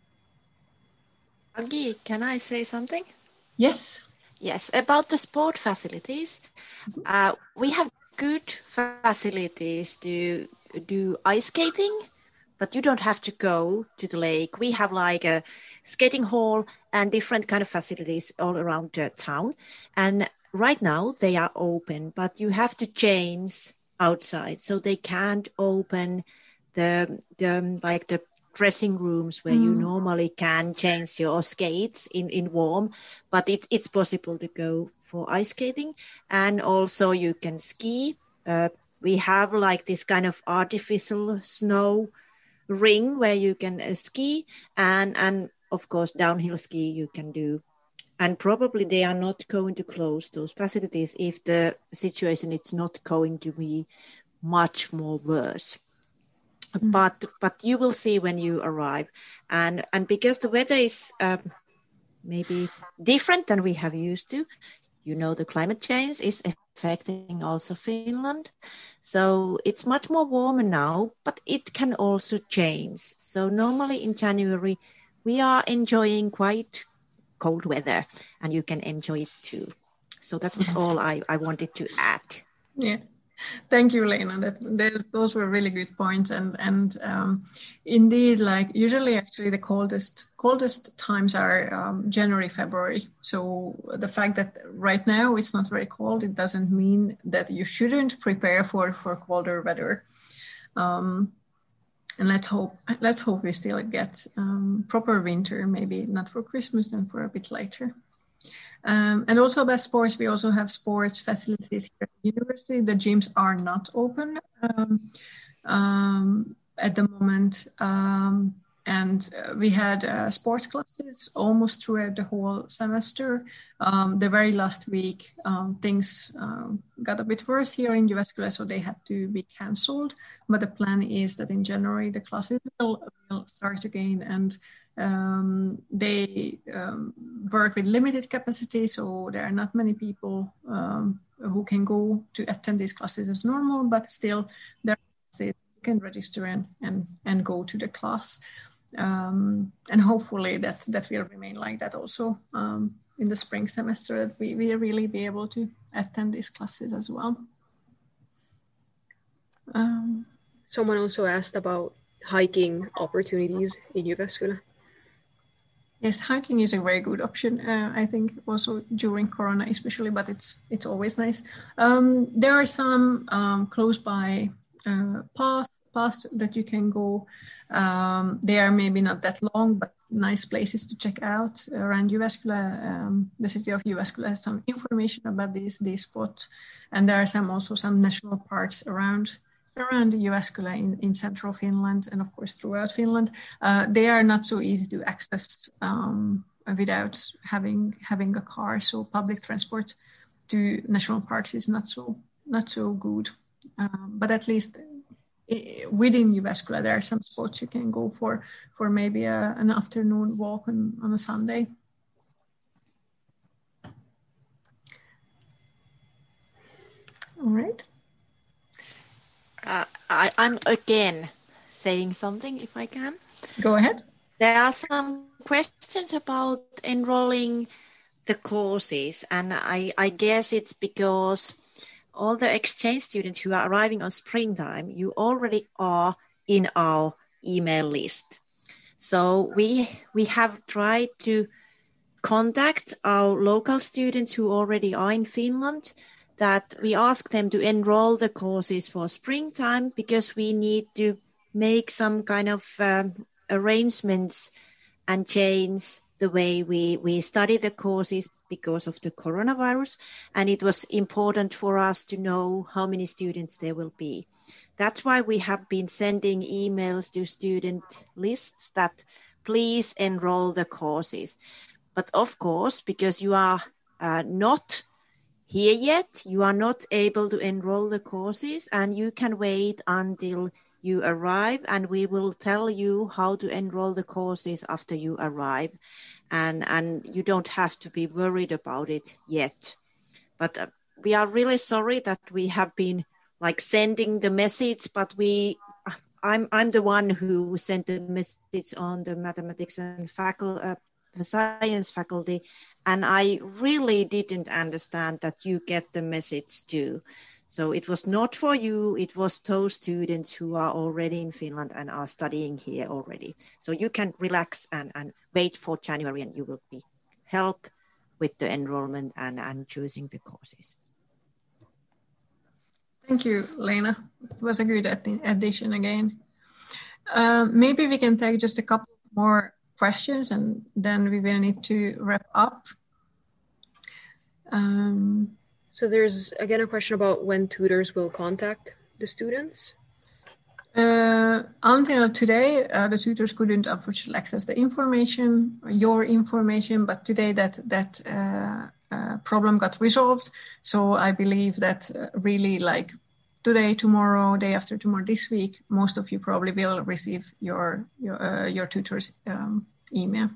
Agi, can I say something? Yes. Yes, about the sport facilities. We have good facilities to do ice skating, but you don't have to go to the lake. We have like a skating hall and different kind of facilities all around the town. And right now they are open, but you have to change outside, so they can't open the dressing rooms where you normally can change your skates in warm, but it's possible to go for ice skating, and also you can ski. We have like this kind of artificial snow ring where you can ski, and of course downhill ski you can do. And probably they are not going to close those facilities if the situation is not going to be much more worse. But you will see when you arrive, and because the weather is maybe different than we have used to, the climate change is affecting also Finland. So it's much more warmer now, but it can also change. So normally in January we are enjoying quite cold weather, and you can enjoy it too. So that was all I wanted to add. Yeah, thank you, Lena. Those were really good points, and indeed, like usually, actually, the coldest times are January, February. So the fact that right now it's not very cold, it doesn't mean that you shouldn't prepare for colder weather. And let's hope we still get proper winter, maybe not for Christmas, then for a bit later. And also about sports, we also have sports facilities here at the university. The gyms are not open at the moment. And we had sports classes almost throughout the whole semester. The very last week, things got a bit worse here in Jyväskylä, so they had to be cancelled. But the plan is that in January, the classes will start again, and they work with limited capacity, so there are not many people who can go to attend these classes as normal, but still there you can register and go to the class. And hopefully that will remain like that also in the spring semester, that we will really be able to attend these classes as well. Someone also asked about hiking opportunities in Jyväskylä. Yes, hiking is a very good option, I think, also during Corona especially, but it's always nice. There are some close by paths that you can go. They are maybe not that long, but nice places to check out around Jyväskylä. The city of Jyväskylä has some information about these spots, and there are also some national parks around Jyväskylä in central Finland, and of course throughout Finland. They are not so easy to access without having a car, so public transport to national parks is not so good. But at least within Jyväskylä, there are some spots you can go for maybe an afternoon walk on a Sunday. All right. I'm again saying something, if I can. Go ahead. There are some questions about enrolling the courses, and I guess it's because all the exchange students who are arriving on springtime, you already are in our email list. So we have tried to contact our local students who already are in Finland, that we ask them to enroll the courses for springtime, because we need to make some kind of arrangements and change the way we study the courses because of the coronavirus. And it was important for us to know how many students there will be. That's why we have been sending emails to student lists that please enroll the courses. But of course, because you are not here yet, you are not able to enroll the courses, and you can wait until you arrive, and we will tell you how to enroll the courses after you arrive, and you don't have to be worried about it yet. But we are really sorry that we have been sending the message, but I'm the one who sent the message on the mathematics and the science faculty, and I really didn't understand that you get the message too. So it was not for you, it was those students who are already in Finland and are studying here already. So you can relax and wait for January, and you will be helped with the enrollment and choosing the courses. Thank you, Lena. It was a good addition again. Maybe we can take just a couple more questions and then we will need to wrap up. So there's again a question about when tutors will contact the students. Until today, the tutors couldn't unfortunately access the information, your information, but today that problem got resolved. So I believe that really like today, tomorrow, day after tomorrow, this week, most of you probably will receive your tutor's email.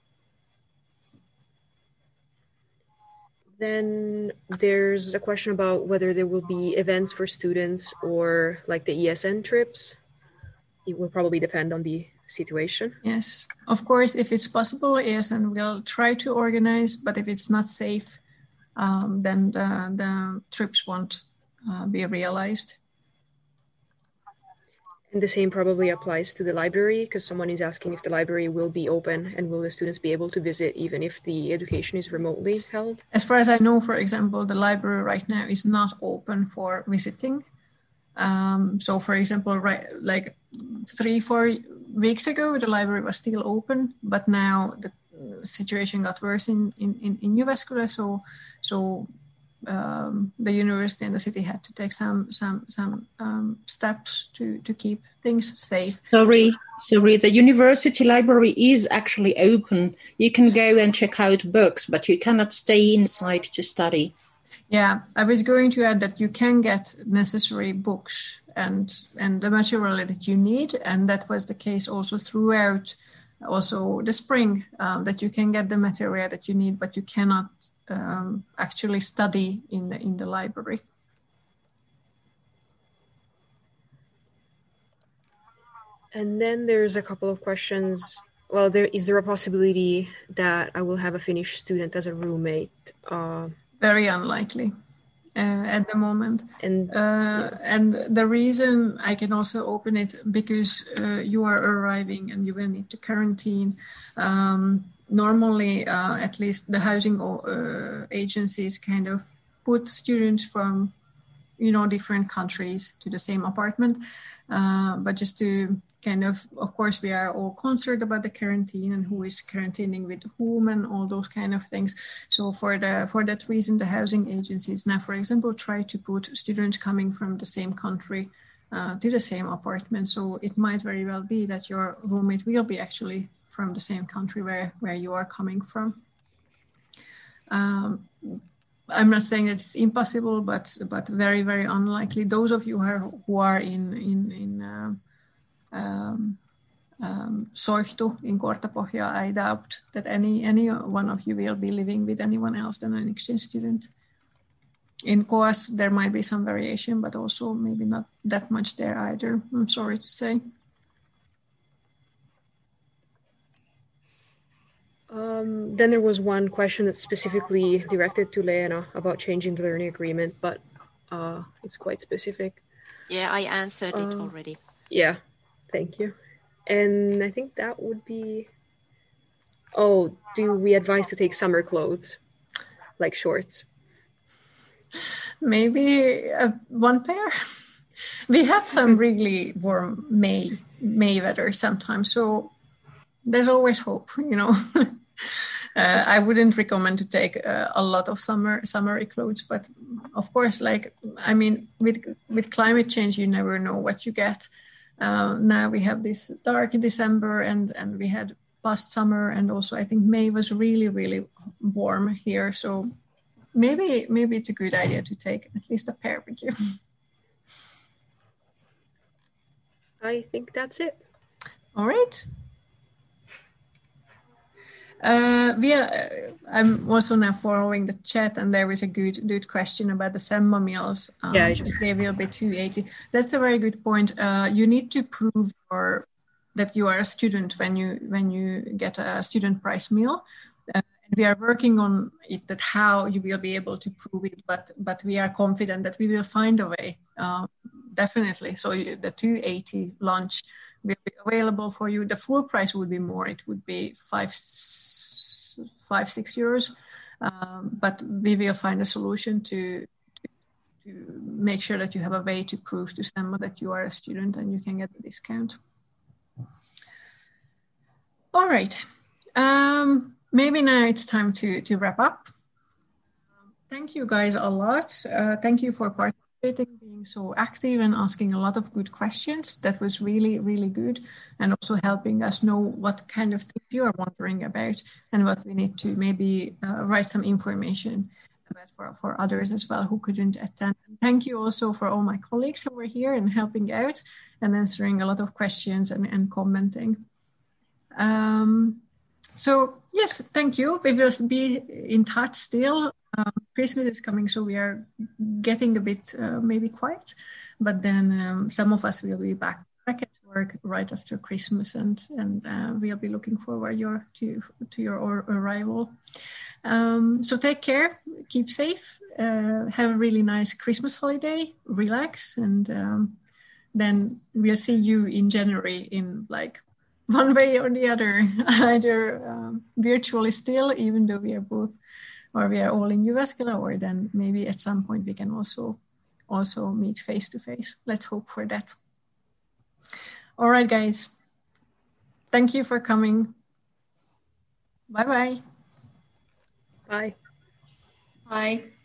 Then there's a question about whether there will be events for students or like the ESN trips. It will probably depend on the situation. Yes, of course, if it's possible, ESN will try to organize, but if it's not safe, then the trips won't be realized. And the same probably applies to the library, because someone is asking if the library will be open and will the students be able to visit even if the education is remotely held? As far as I know, for example, the library right now is not open for visiting. So for example, right, like 3-4 weeks ago, the library was still open, but now the situation got worse in Jyväskylä. So the university and the city had to take some steps to keep things safe. Sorry, the university library is actually open. You can go and check out books, but you cannot stay inside to study. Yeah, I was going to add that you can get necessary books and the material that you need, and that was the case also throughout also the spring, that you can get the material that you need, but you cannot actually study in the library. And then there's a couple of questions. Well, is there a possibility that I will have a Finnish student as a roommate? Very unlikely at the moment. And the reason I can also open it, because you are arriving and you will need to quarantine. Normally, at least the housing agencies kind of put students from, different countries to the same apartment. But just to kind of course, we are all concerned about the quarantine and who is quarantining with whom and all those kind of things. So for that reason, the housing agencies now, for example, try to put students coming from the same country to the same apartment. So it might very well be that your roommate will be actually from the same country where you are coming from. I'm not saying that it's impossible, but very, very unlikely. Those of you who are in Soihtu in Kortapohja, I doubt that any one of you will be living with anyone else than an exchange student. In Koas, there might be some variation, but also maybe not that much there either, I'm sorry to say. Then there was one question that's specifically directed to Leena about changing the learning agreement, but it's quite specific. Yeah, I answered it already. Yeah, thank you. And I think that would be... Oh, do we advise to take summer clothes, like shorts? Maybe one pair. We have some really warm May weather sometimes, so there's always hope, I wouldn't recommend to take a lot of summery clothes, but of course, with climate change, you never know what you get. Now we have this dark December and we had past summer, and also I think May was really, really warm here. So maybe it's a good idea to take at least a pair with you. I think that's it. All right. I'm also now following the chat, and there is a good question about the Semma meals. They will be 280. That's a very good point. You need to prove that you are a student when you get a student price meal. We are working on it, that how you will be able to prove it, but we are confident that we will find a way. Definitely. So the 280 lunch will be available for you. The full price would be more. It would be 5-6 euros. But we will find a solution to make sure that you have a way to prove to STEMMA that you are a student and you can get the discount. All right. Maybe now it's time to wrap up. Thank you guys a lot. Thank you for participating, being so active and asking a lot of good questions. That was really, really good. And also helping us know what kind of things you are wondering about and what we need to maybe write some information about for others as well who couldn't attend. Thank you also for all my colleagues who were here and helping out and answering a lot of questions and commenting. So yes, thank you. We will be in touch still. Christmas is coming, so we are getting a bit maybe quiet, but then some of us will be back at work right after Christmas, and we'll be looking forward to your arrival. So take care, keep safe, have a really nice Christmas holiday, relax, and then we'll see you in January in like one way or the other, either virtually still, even though we are both, or we are all in Jyväskylä, or then maybe at some point we can also meet face to face. Let's hope for that. All right, guys. Thank you for coming. Bye-bye. Bye. Bye.